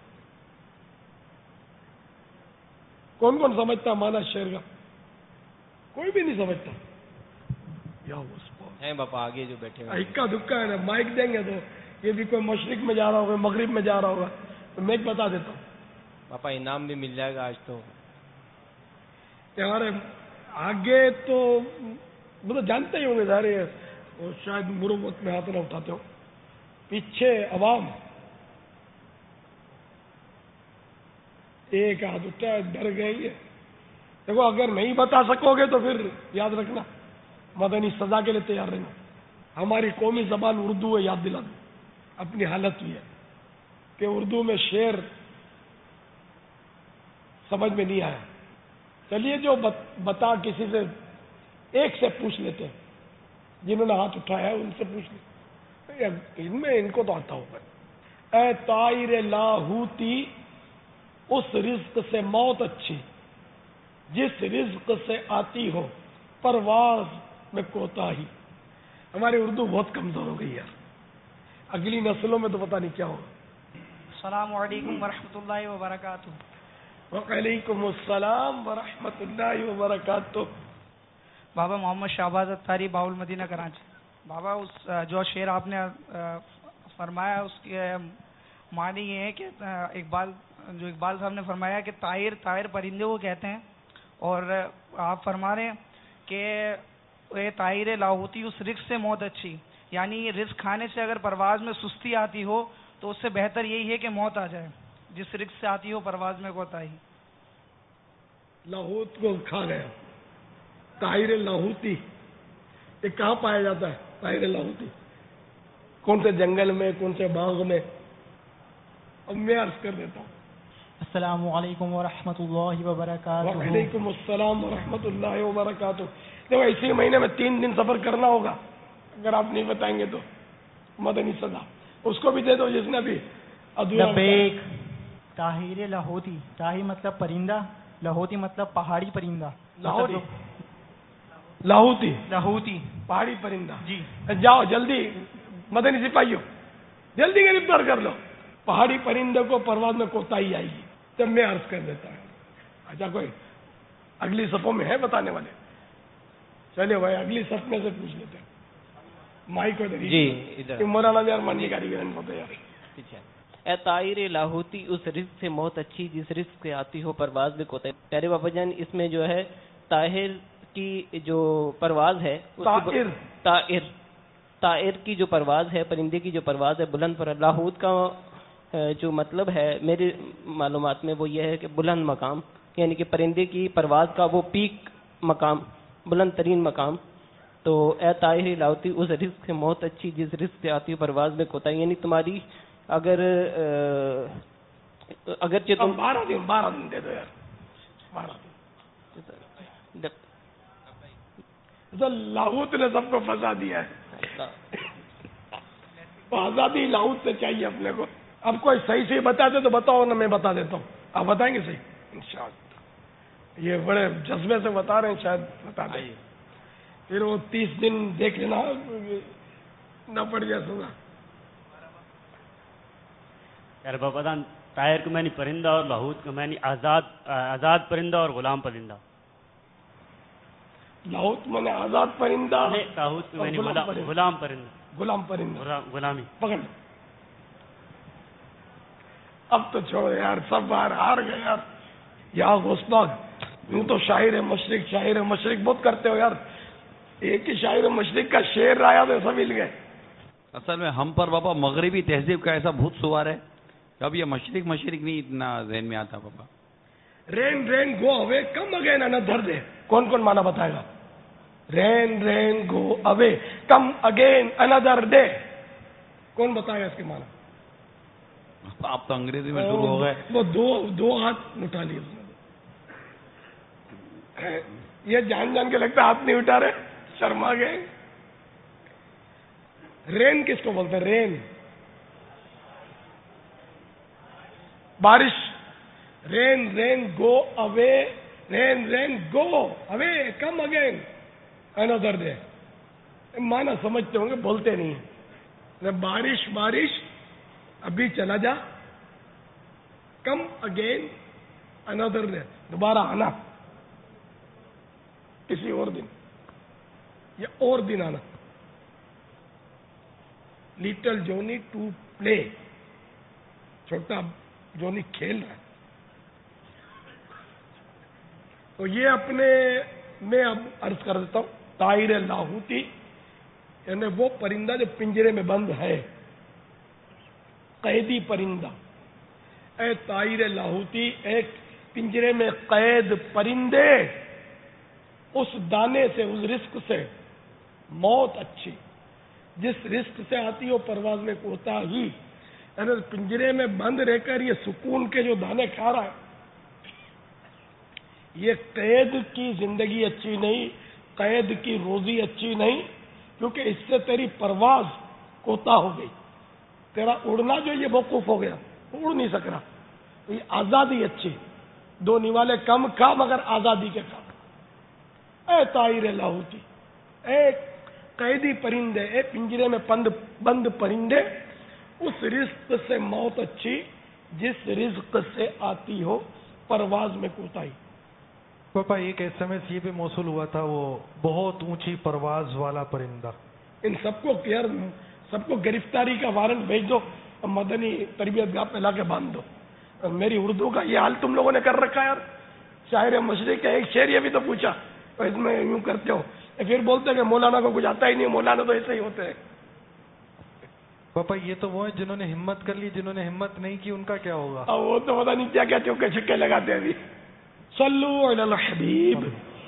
Speaker 3: کون کون سمجھتا معنی شعر کا؟ کوئی بھی نہیں سمجھتا. یا
Speaker 9: باپا آگے جو بیٹھے
Speaker 3: اکا دکا ہے نا، مائک دیں گے تو یہ بھی کوئی مشرق میں جا رہا ہوگا مغرب میں جا رہا ہوگا تو میں بتا دیتا ہوں.
Speaker 9: پاپا انعام بھی مل جائے گا آج تو.
Speaker 3: یار آگے تو مطلب جانتے ہی ہوں گے سارے، اور شاید مروت میں ہاتھ نہ اٹھاتے ہو. پیچھے عوام ایک ہاتھ اٹھا ڈر گئی ہے. دیکھو اگر نہیں بتا سکو گے تو پھر یاد رکھنا مدنی سزا کے لیے تیار رہنا. ہماری قومی زبان اردو ہے، یاد دلا دوں. اپنی حالت یہ ہے کہ اردو میں شعر سمجھ میں نہیں آیا. چلیے جو بتا کسی سے ایک سے پوچھ لیتے ہیں، جنہوں نے ہاتھ اٹھایا ہے ان سے پوچھ لیں، ان میں ان کو تو آتا ہوگا. اے طائر لاہوتی، اس رزق سے موت اچھی جس رزق سے آتی ہو پرواز میں کوتاہی. ہماری اردو بہت کمزور ہو گئی ہے، اگلی نسلوں میں تو پتہ نہیں کیا ہوگا.
Speaker 8: السلام علیکم ورحمۃ اللہ وبرکاتہ.
Speaker 3: وعلیکم السلام ورحمۃ اللہ وبرکاتہ.
Speaker 8: بابا محمد شہباز اتاری، باول مدینہ کراچی. بابا اس جو شعر آپ نے فرمایا اس کے معنی یہ ہے کہ اقبال صاحب نے فرمایا کہ طائر پرندے کو کہتے ہیں، اور آپ فرما رہے ہیں کہ اے طائر لاہوتی، اس رزق سے موت اچھی، یعنی رزق کھانے سے اگر پرواز میں سستی آتی ہو تو اس سے بہتر یہی ہے کہ موت آ جائے، جس رزق سے آتی ہو پرواز میں کوتاہی.
Speaker 3: لاہوت کو کھا گیا. طائر لاہوتی یہ کہاں پایا جاتا ہے؟ طائر لاہوتی کون سے جنگل میں، کون سے باغ میں؟ اب میں عرض کر دیتا ہوں.
Speaker 8: السلام علیکم ورحمۃ اللہ وبرکاتہ.
Speaker 3: وعلیکم السلام ورحمۃ اللہ وبرکاتہ. دیکھو اسی مہینے میں 3 دن سفر کرنا ہوگا، اگر آپ نہیں بتائیں گے تو مدنی سزا اس کو بھی دے دو جس نے بھی ادھورا.
Speaker 8: طاہر لاہوتی، طاہر مطلب پرندہ، لاہوتی مطلب پہاڑی پرندہ.
Speaker 3: لاہوری لاہوتی
Speaker 8: لاہوتی
Speaker 3: پہاڑی پرندہ.
Speaker 8: جی.
Speaker 3: جاؤ جلدی مدنی سپاہیوں جلدی گرفتار کر لو. پہاڑی پرندے کو پرواز میں کوتاہی آئے گی. تب میں عرض کر دیتا ہوں. اچھا کوئی اگلی صفوں میں ہے بتانے والے؟ چلے بھائی اگلی صف میں سے پوچھ لیتے ہیں. مائک کو
Speaker 9: جی
Speaker 3: مولانا یار ماننی کاریگر ہوتے یار.
Speaker 9: اے طائر لاہوتی اس رزق سے موت اچھی جس رزق سے آتی ہو پرواز میں کوتا. پیارے بابا جان اس میں جو ہے طاہر کی جو پرواز ہے طائر کی جو پرواز ہے پرندے کی جو پرواز ہے بلند پر. لاہوت کا جو مطلب ہے میری معلومات میں وہ یہ ہے کہ بلند مقام یعنی کہ پرندے کی پرواز کا وہ پیک مقام بلند ترین مقام. تو اے طائر لاہوتی اس رزق سے موت اچھی جس رزق سے آتی ہو پرواز میں کوتا. یعنی تمہاری اگرچہ تم
Speaker 3: 12 دن دے دو یار. 12 دن لاہوت نے سب کو پھنسا دیا ہے. آزادی لاہوت سے چاہیے اپنے کو. اب کوئی صحیح صحیح بتا دے تو بتاؤ نا میں بتا دیتا ہوں. آپ بتائیں گے صحیح انشاءاللہ. یہ بڑے جذبے سے بتا رہے ہیں شاید بتا دیں. پھر وہ 30 دن دیکھ لینا نہ پڑ جائے سنا.
Speaker 10: یار بابا جان طائر کو معنی پرندہ اور لاہوت کو معنی آزاد پرندہ اور غلام پرندہ.
Speaker 3: لاہوت میں نے آزاد پرندہ
Speaker 10: لاہوت کو معنی غلام پرندہ غلامی.
Speaker 3: پکڑ اب تو چھوڑو یار سب باہر ہار گئے یار. یا غوث یوں تو شاعر مشرق بہت کرتے ہو یار. ایک ہی شاعر مشرق کا شعر آیا تو سب ہل گئے.
Speaker 5: اصل میں ہم پر بابا مغربی تہذیب کا ایسا بھوت سوار ہے کہ اب یہ مشرق نہیں اتنا ذہن میں آتا بابا.
Speaker 3: Rain go away come again another day. کون مانا بتائے گا؟ Rain go away come again another day. کون بتائے گا اس کے مانا؟
Speaker 5: آپ تو انگریزی میں شروع ہو گئے.
Speaker 3: وہ دو ہاتھ اٹھا لیے اس نے. یہ جان کے لگتا ہاتھ نہیں اٹھا رہے شرما گئے. رین کس کو بولتے ہیں؟ رین بارش. Rain go away rain go away come again another day. مانا سمجھتے ہوں گے بولتے نہیں ہیں. بارش ابھی چلا جا. کم اگین انادر ڈے دوبارہ آنا کسی اور دن یا اور دن آنا. Little Johnny to play. چھوٹا جونی کھیل رہا ہے. تو یہ اپنے میں اب عرض کر دیتا ہوں. طائر لاہوتی یعنی وہ پرندہ جو پنجرے میں بند ہے قیدی پرندہ. اے طائر لاہوتی ایک پنجرے میں قید پرندے اس دانے سے اس رزق سے موت اچھی جس رزق سے آتی ہو پرواز میں کوتا ہی. یعنی پنجرے میں بند رہ کر یہ سکون کے جو دانے کھا رہا ہے یہ قید کی زندگی اچھی نہیں, قید کی روزی اچھی نہیں, کیونکہ اس سے تیری پرواز کوتا ہو گئی. تیرا اڑنا جو یہ موقوف ہو گیا اڑ نہیں سک رہا. تو یہ آزادی اچھی. دو نیوالے کم کھا مگر آزادی کے کھا. اے طائر لاہوتی اے قیدی پرندے اے پنجرے میں بند پرندے اس رزق سے موت اچھی جس رزق سے آتی ہو پرواز میں کوتاہی.
Speaker 2: پاپا ایک SMS یہ بھی موصول ہوا تھا وہ بہت اونچی پرواز والا پرندہ.
Speaker 3: ان سب کو یار سب کو گرفتاری کا وارنٹ بھیج دو اور مدنی تربیت گاہ پہ لا کے باندھ دو. میری اردو کا یہ حال تم لوگوں نے کر رکھا ہے یار. شاعر مشرق کا ایک شعر یہ بھی تو پوچھا تو اس میں یوں کرتے ہو پھر بولتے کہ مولانا کو کچھ آتا ہی نہیں. مولانا تو ایسے ہی ہوتے ہیں.
Speaker 2: پاپا یہ تو وہ ہیں جنہوں نے ہمت کر لی, جنہوں نے ہمت نہیں کی ان کا کیا ہوگا؟
Speaker 3: وہ تو پتا نہیں کیا کیا چوکے چھکے لگاتے ہیں. ابھی صلو علی الحبیب.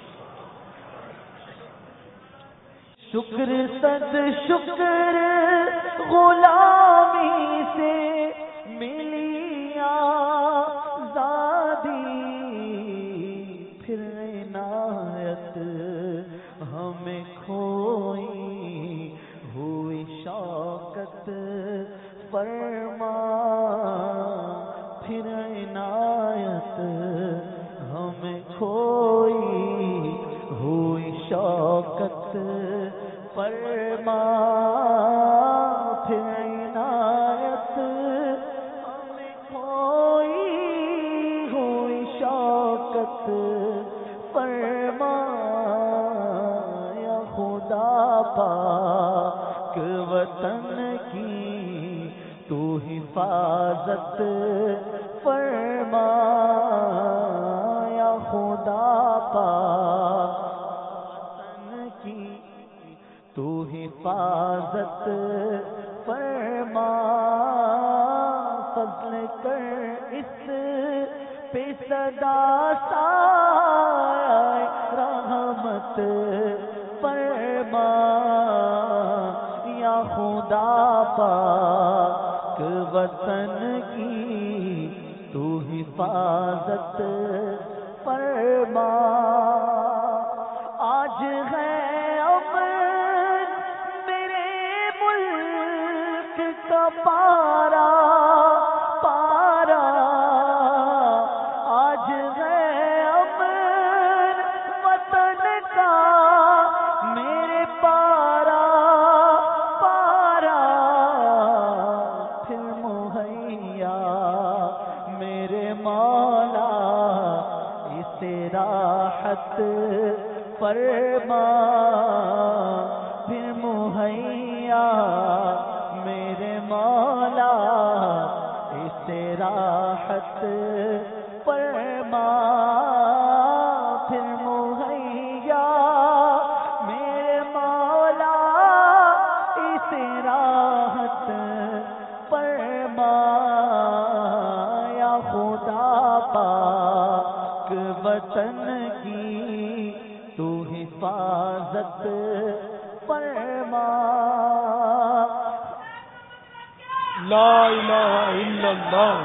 Speaker 1: شکر صد شکر غلامی سے ملی آزادی, پھر عنایت ہمیں کھوئی ہوئی شوکت فرما, پھر عنایت ہمیں کھوئی ہوئی شوکت حفاظت فرما یا خدا پاک وطن کی تو حفاظت فرما فضل کر اس پہ صدا سایہ رحمت فرما یا خدا پاک وطن کی تو حفاظت فرما آج ہے امن میرے ملک کا پارا پارا آج ہے امن وطن کا میرے پارا پارا پھر مہیا میرے مولا اسے راحت فرما پھر مہیا میرے مولا اسے راحت فرما پھر مہیا میرے مولا اسے راحت فرما یا خدا پاک وطن کی تو حفاظت فرما
Speaker 3: لا الہ الا اللہ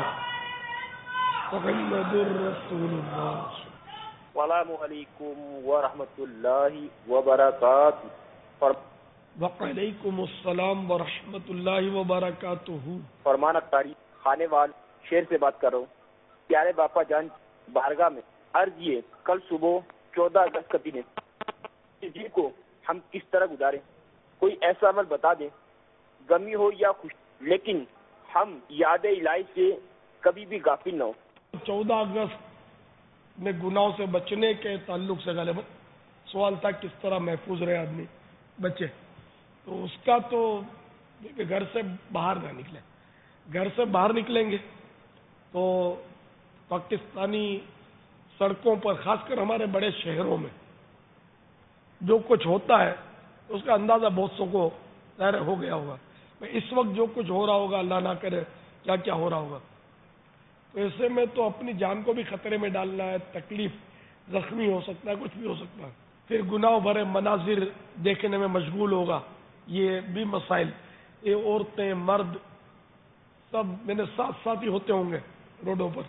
Speaker 3: محمد رسول اللہ.
Speaker 11: السلام علیکم ورحمۃ اللہ وبرکاتہ.
Speaker 3: وعلیکم السلام ورحمۃ اللہ وبرکاتہ.
Speaker 11: فرمان اختاری خانے وال شیر سے بات کر رہا ہوں. پیارے باپا جان بارگاہ میں عرض یہ کل صبح 14 اگست کا دن ہے. اس دن کو ہم کس طرح گزاریں؟ کوئی ایسا عمل بتا دیں غمی ہو یا خوش لیکن ہم یاد الہی سے کبھی بھی غافل نہ ہو.
Speaker 3: 14 اگست میں گناہوں سے بچنے کے تعلق سے غالباً سوال تھا کس طرح محفوظ رہے آدمی بچے. تو اس کا تو گھر سے باہر نہ نکلے. گھر سے باہر نکلیں گے تو پاکستانی سڑکوں پر خاص کر ہمارے بڑے شہروں میں جو کچھ ہوتا ہے اس کا اندازہ بہت سو کو ظاہر ہو گیا ہوگا. اس وقت جو کچھ ہو رہا ہوگا اللہ نہ کرے کیا کیا ہو رہا ہوگا. تو ایسے میں تو اپنی جان کو بھی خطرے میں ڈالنا ہے. تکلیف زخمی ہو سکتا ہے کچھ بھی ہو سکتا ہے. پھر گناہ بھرے مناظر دیکھنے میں مشغول ہوگا. یہ بھی مسائل یہ عورتیں مرد سب میرے ساتھ ساتھ ہی ہوتے ہوں گے روڈوں پر.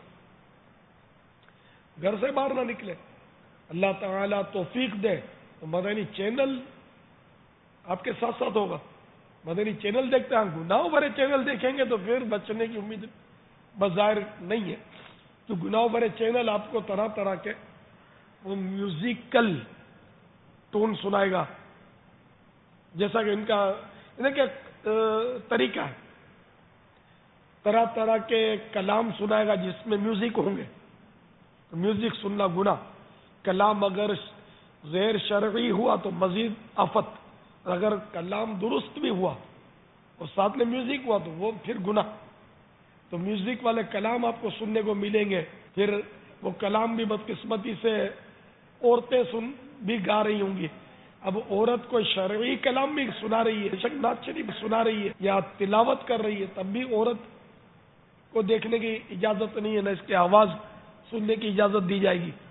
Speaker 3: گھر سے باہر نہ نکلے. اللہ تعالیٰ توفیق دے تو مدنی چینل آپ کے ساتھ ساتھ ہوگا. مدنی چینل دیکھتے ہیں گناہوں بھرے چینل دیکھیں گے تو پھر بچنے کی امید بظاہر نہیں ہے. تو گناہوں بھرے چینل آپ کو طرح طرح کے وہ میوزیکل ٹون سنائے گا جیسا کہ ان کا طریقہ ہے. طرح طرح کے کلام سنائے گا جس میں میوزک ہوں گے. تو میوزک سننا گناہ. کلام اگر غیر شرعی ہوا تو مزید آفت. اگر کلام درست بھی ہوا اور ساتھ میں میوزک ہوا تو وہ پھر گناہ. تو میوزک والے کلام آپ کو سننے کو ملیں گے. پھر وہ کلام بھی بدقسمتی سے عورتیں بھی گا رہی ہوں گی. اب عورت کوئی شرعی کلام بھی سنا رہی ہے شک نعت شریف سنا رہی ہے یا تلاوت کر رہی ہے تب بھی عورت کو دیکھنے کی اجازت نہیں ہے نہ اس کی آواز سننے کی اجازت دی جائے گی.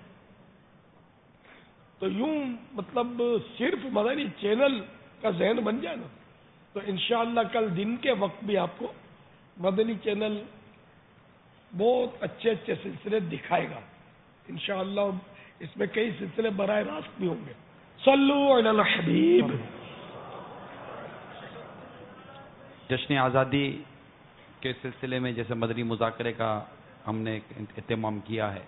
Speaker 3: تو یوں مطلب صرف مدنی چینل کا ذہن بن جائے نا تو انشاءاللہ کل دن کے وقت بھی آپ کو مدنی چینل بہت اچھے اچھے سلسلے دکھائے گا انشاءاللہ. اس میں کئی سلسلے براہ راست بھی ہوں گے. صلو علی الحبیب.
Speaker 5: جشن آزادی کے سلسلے میں جیسے مدنی مذاکرے کا ہم نے اہتمام کیا ہے.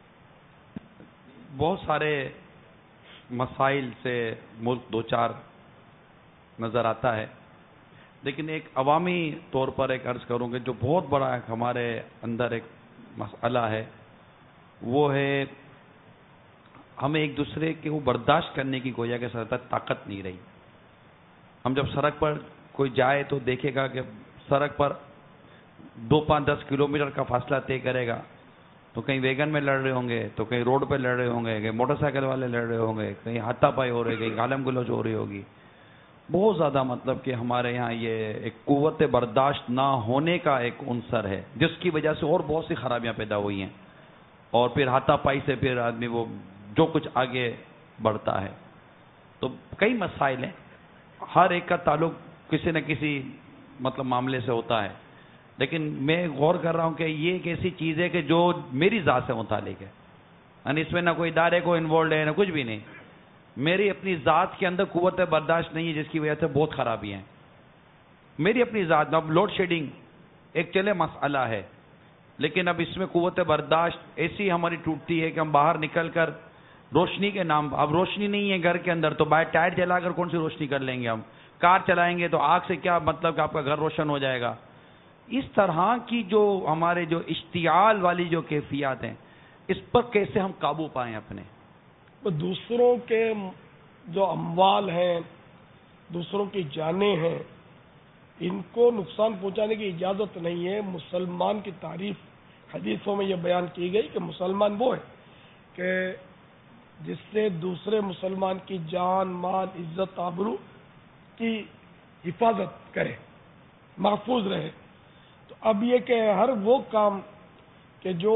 Speaker 5: بہت سارے مسائل سے ملک دو چار نظر آتا ہے لیکن ایک عوامی طور پر ایک عرض کروں گے جو بہت بڑا ایک ہمارے اندر ایک مسئلہ ہے وہ ہے ہمیں ایک دوسرے کے وہ برداشت کرنے کی گویا کہ طاقت نہیں رہی. ہم جب سڑک پر کوئی جائے تو دیکھے گا کہ سڑک پر 2-5-10 किलोमीटर का फासला तय करेगा तो कहीं वैगन में लड़ रहे होंगे, तो कहीं रोड पे लड़ रहे होंगे, कहीं मोटरसाइकिल वाले लड़ रहे होंगे, कहीं हाथापाई हो रही, कहीं गालम गलौज हो रही होगी। बहुत ज़्यादा मतलब कि हमारे यहाँ ये एक कुव्वत बर्दाश्त ना होने का एक उनसर है, जिसकी वजह से और बहुत सी खराबियाँ पैदा हुई हैं, और फिर हाथापाई से फिर आदमी वो जो कुछ आगे बढ़ता है। तो कई मसाइल हैं, हर एक का ताल्लुक किसी न किसी मतलब मामले से होता है, लेकिन मैं गौर कर रहा हूँ कि ये एक ऐसी चीज़ है कि जो मेरी ज़ात से मुतालिक है, यानी इसमें ना कोई इदारे को इन्वॉल्व है ना कुछ भी नहीं, मेरी अपनी ज़ात के अंदर कुव्वत बर्दाश्त नहीं है, जिसकी वजह से बहुत खराबी हैं मेरी अपनी ज़ात में। अब लोड शेडिंग एक चले मसला है, लेकिन अब इसमें कुव्वत बर्दाश्त ऐसी हमारी टूटती है कि हम बाहर निकल कर रोशनी के नाम, अब रोशनी नहीं है घर के अंदर तो बाहर टायर जलाकर कौन सी रोशनी कर लेंगे, हम कार चलाएंगे तो आग से क्या मतलब कि आपका घर रोशन हो जाएगा। इस तरह की जो हमारे जो इश्तियाल वाली जो कैफियत हैं, इस पर कैसे हम काबू पाएं अपने।
Speaker 3: तो दूसरों के जो अमवाल हैं, दूसरों की जानें हैं, इनको नुकसान पहुंचाने की इजाज़त नहीं है। मुसलमान की तारीफ हदीसों में यह बयान की गई कि मुसलमान वो है कि जिससे दूसरे मुसलमान की जान, माल, इज्जत, आबरू की हिफाजत करे, महफूज रहे। तो अब ये कि हर वो काम कि जो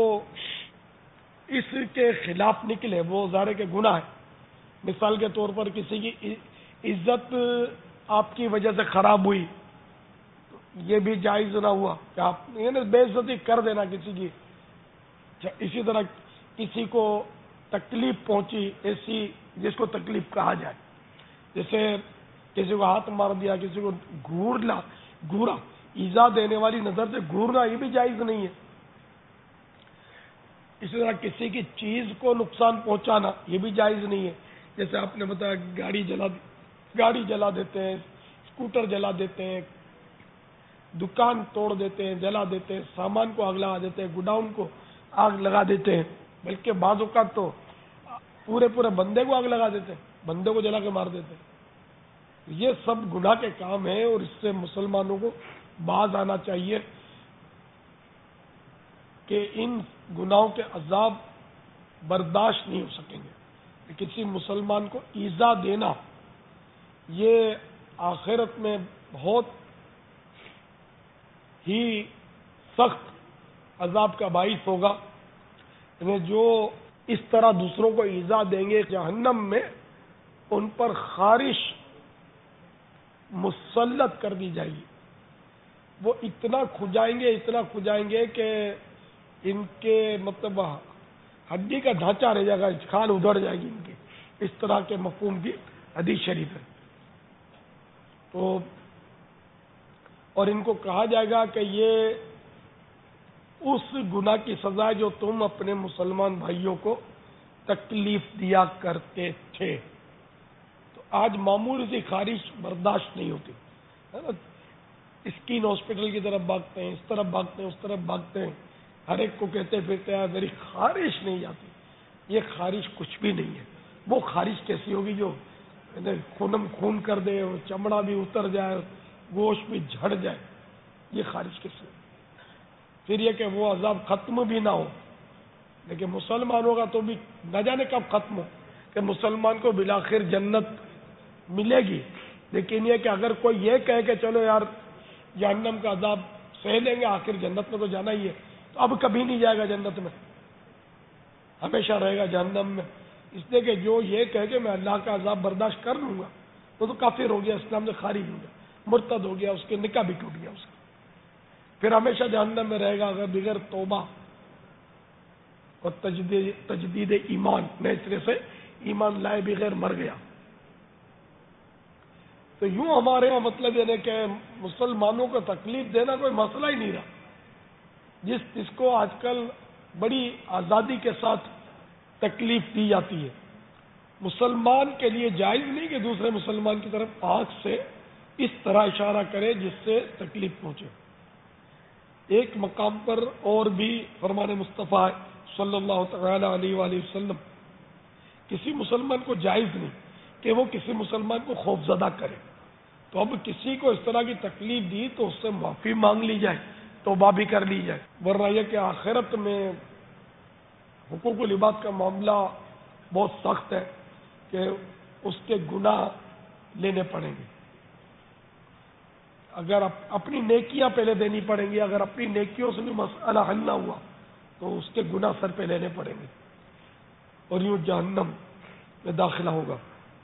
Speaker 3: इसके खिलाफ निकले वो ज़ाहिर के गुनाह है। मिसाल के तौर पर किसी की इज्जत आपकी वजह से खराब हुई, ये भी जायज़ ना हुआ कि आप बेइज्जती कर देना किसी की। इसी तरह किसी को तकलीफ पहुंची, ऐसी जिसको तकलीफ कहा जाए, जैसे किसी को हाथ मार दिया, किसी को घूरा, ईजा देने वाली नजर से घूरना, ये भी जायज़ नहीं है। इसी तरह किसी की चीज को नुकसान पहुंचाना, ये भी जायज़ नहीं है। जैसे आपने बताया गाड़ी जला देते हैं, स्कूटर जला देते हैं, दुकान तोड़ देते हैं, जला देते हैं, सामान को आग लगा देते हैं, गोडाउन को आग लगा देते हैं, बल्कि बाज़ औक़ात तो पूरे बंदे को आग लगा देते हैं, बंदे को जला के मार देते हैं। ये सब गुनाह के काम है और इससे मुसलमानों को बाज आना चाहिए कि इन गुनाहों के अजाब बर्दाश्त नहीं हो सकेंगे। किसी मुसलमान को ईजा देना ये आखिरत में बहुत ही सख्त अजाब का बाइस होगा। जो इस तरह दूसरों को ईजा देंगे, जहन्नम में उन पर खारिश मुसल्लत कर दी जाएगी। वो इतना खुजाएंगे कि इनके मतलब हड्डी का ढांचा रह जाएगा, खाल उधड़ जाएगी इनकी। इस तरह के मफहूम की हदीस शरीफ है। तो और इनको कहा जाएगा कि ये उस गुनाह की सजा है जो तुम अपने मुसलमान भाइयों को तकलीफ दिया करते थे। तो आज मामूली सी खारिश बर्दाश्त नहीं होती है ना। स्किन हॉस्पिटल की तरफ भागते हैं, इस तरफ भागते हैं, उस तरफ भागते हैं, हर एक को कहते फिरते हैं मेरी खारिश नहीं जाती। ये खारिश कुछ भी नहीं है। वो खारिश कैसी होगी जो खून कर दे, चमड़ा भी उतर जाए, गोश्त भी झड़ जाए, ये खारिश कैसी? फिर ये कि वो अजाब खत्म भी ना हो। लेकिन मुसलमानों का तो भी न जाने कब खत्म हो, कि मुसलमान को बिलाखिर जन्नत मिलेगी। लेकिन ये कि अगर कोई ये कहे कि चलो यार जहन्नम का अजाब सह लेंगे, आखिर जन्नत में तो जाना ही है, तो अब कभी नहीं जाएगा जन्नत में, हमेशा रहेगा जहन्नम में। इसलिए कि जो ये कहे कि मैं अल्लाह का अजाब बर्दाश्त कर लूंगा, वो तो काफिर हो गया, इस्लाम से खारिज हो गया, मुर्तद हो गया, उसके निकाह भी टूट गया उसका, फिर हमेशा जहन्नम में रहेगा अगर बगैर तौबा और तजदीद ईमान, नए सिरे से ईमान लाए बगैर मर गया। तो यूं हमारे यहाँ मतलब यानी कि मुसलमानों को तकलीफ देना कोई मसला ही नहीं रहा। जिसको आजकल बड़ी आज़ादी के साथ तकलीफ दी जाती है, मुसलमान के लिए जायज़ नहीं कि दूसरे मुसलमान की तरफ आंख से इस तरह इशारा करे जिससे तकलीफ पहुंचे। एक मकाम पर और भी फरमान मुस्तफ़ा सल्लल्लाहु तआला अलैहि वसल्लम, किसी मुसलमान को जायज़ नहीं कि वो किसी मुसलमान को खौफजदा करे। तो अब किसी को इस तरह की तकलीफ दी तो उससे माफ़ी मांग ली जाए, توبہ بھی کر لی جائے، ورنہ یہ کہ آخرت میں حقوق العباد کا معاملہ بہت سخت ہے کہ اس کے گناہ لینے پڑیں گے. اگر اپنی نیکیاں پہلے دینی پڑیں گی، اگر اپنی نیکیوں سے بھی مسئلہ حل نہ ہوا تو اس کے گناہ سر پہ لینے پڑیں گے اور یوں جہنم میں داخلہ ہوگا.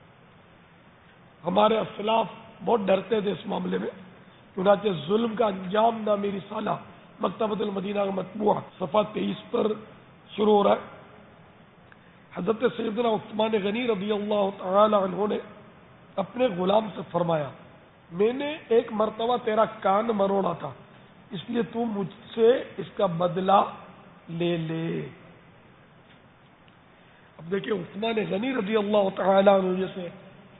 Speaker 3: ہمارے اسلاف بہت ڈرتے تھے اس معاملے میں، چنانچہ ظلم کا انجام نامی رسالہ مکتبۃ المدینہ کا مطبوعہ صفحہ 23 پر شروع ہو رہا ہے. حضرت سیدنا عثمان غنی رضی اللہ تعالی عنہ نے اپنے غلام سے فرمایا، میں نے ایک مرتبہ تیرا کان مروڑا تھا، اس لیے تو مجھ سے اس کا بدلہ لے لے. اب دیکھیں عثمان غنی رضی اللہ تعالی عنہ جیسے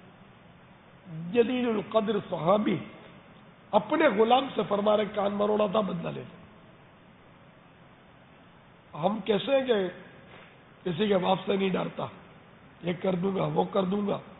Speaker 3: جلیل القدر صحابی اپنے غلام سے فرما رہے کان مروڑا تھا، بدلہ لے لے. ہم کیسے ہیں کہ کسی کے باپ سے نہیں ڈرتا، یہ کر دوں گا وہ کر دوں گا.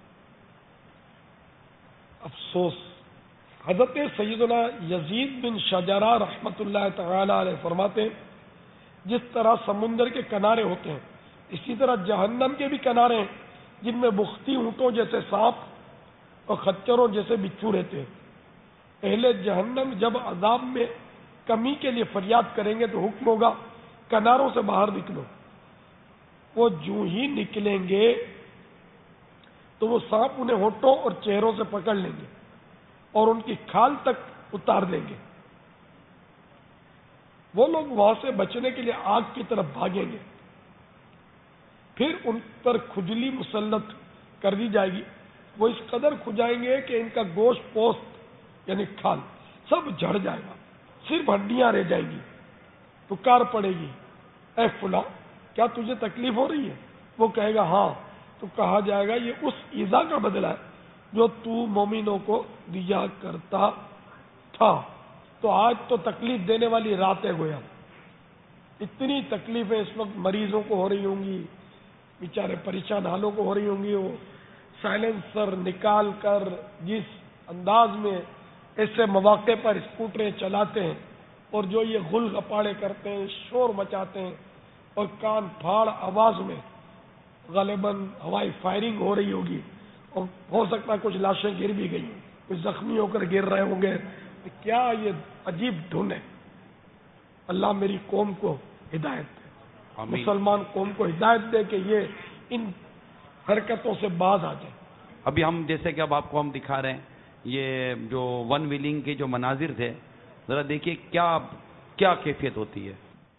Speaker 3: افسوس. حضرت سیدنا یزید بن شجرہ رحمت اللہ تعالی علیہ فرماتے ہیں، جس طرح سمندر کے کنارے ہوتے ہیں اسی طرح جہنم کے بھی کنارے ہیں جن میں بختی اونٹوں جیسے سانپ اور خچروں جیسے بچھو رہتے ہیں. اہل جہنم جب عذاب میں کمی کے لیے فریاد کریں گے تو حکم ہوگا کناروں سے باہر نکلو. وہ جو ہی نکلیں گے تو وہ سانپ انہیں ہونٹوں اور چہروں سے پکڑ لیں گے اور ان کی کھال تک اتار دیں گے. وہ لوگ وہاں سے بچنے کے لیے آگ کی طرف بھاگیں گے، پھر ان پر کھجلی مسلط کر دی جائے گی. وہ اس قدر کھجائیں گے کہ ان کا گوشت پوست یعنی کھال سب جھڑ جائے گا، صرف ہڈیاں رہ جائیں گی. پکار پڑے گی، اے فلاں کیا تجھے تکلیف ہو رہی ہے؟ وہ کہے گا ہاں. تو کہا جائے گا یہ اس ایذا کا بدلہ ہے جو تو مومنوں کو دیا کرتا تھا. تو آج تو تکلیف دینے والی رات ہے گویا. اتنی تکلیفیں اس وقت مریضوں کو ہو رہی ہوں گی، بیچارے پریشان حالوں کو ہو رہی ہوں گی. وہ سائلنسر نکال کر جس انداز میں ایسے مواقع پر اسکوٹریں چلاتے ہیں اور جو یہ غل غپاڑے کرتے ہیں، شور مچاتے ہیں اور کان پھاڑ آواز میں غالباً ہوائی فائرنگ ہو رہی ہوگی اور ہو سکتا ہے کچھ لاشیں گر بھی گئی، کچھ زخمی ہو کر گر رہے ہوں گے. کیا یہ عجیب دھن ہے. اللہ میری قوم کو ہدایت دے، مسلمان قوم کو ہدایت دے کہ یہ ان حرکتوں سے باز آ جائے.
Speaker 5: ابھی ہم جیسے کہ اب آپ کو ہم دکھا رہے ہیں یہ جو ون ویلنگ کے جو مناظر تھے، ذرا دیکھیے کیا کیفیت ہوتی ہے.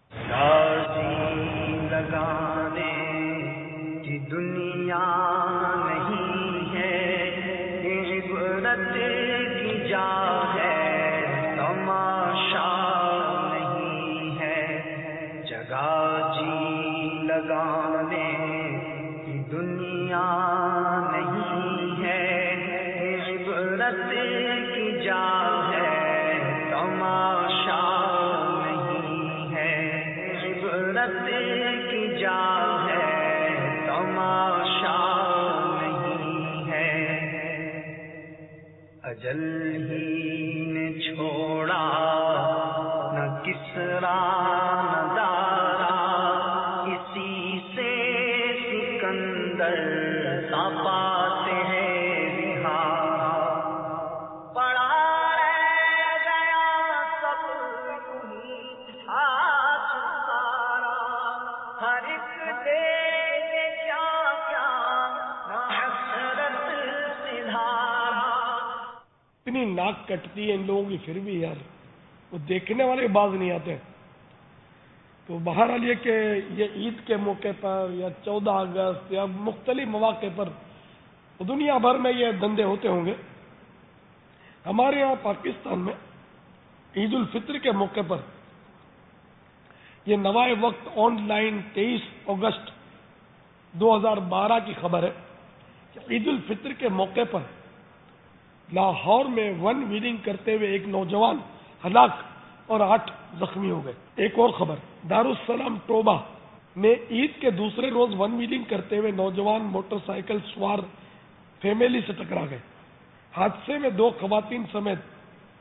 Speaker 1: لگانے کی دنیا نہیں ہے، عبرت کی جا ہے، تماشا نہیں ہے. جگہ جی لگانے کی دنیا نہیں ہے، عبرت کی جا ہے، تماشا نہیں ہے. عبرت کی جا ہے، تماشا نہیں ہے. اجل ہی نے چھوڑا نہ کسرا نہ دارا، اسی سے سکندر پاتے ہیں بہارا. پڑا رہ گیا سب یوں ہی ہاتھ سارا، ہر ایک دے کیا کیا حسرت سدھارا.
Speaker 3: اتنی ناک کٹتی ہے ان لوگوں کی، پھر بھی یار وہ دیکھنے والے باز نہیں آتے. تو بہرحال یہ کہ یہ عید کے موقع پر یا 14 اگست یا مختلف مواقع پر دنیا بھر میں یہ دھندے ہوتے ہوں گے. ہمارے یہاں پاکستان میں عید الفطر کے موقع پر یہ نوائے وقت آن لائن 23 اگست 2012 کی خبر ہے کہ عید الفطر کے موقع پر لاہور میں ون ویلنگ کرتے ہوئے ایک نوجوان ہلاک اور 8 زخمی ہو گئے. ایک اور خبر، دارالسلام ٹوبہ میں عید کے دوسرے روز ون ویلنگ کرتے ہوئے نوجوان موٹر سائیکل سوار فیملی سے ٹکرا گئے. حادثے میں 2 خواتین سمیت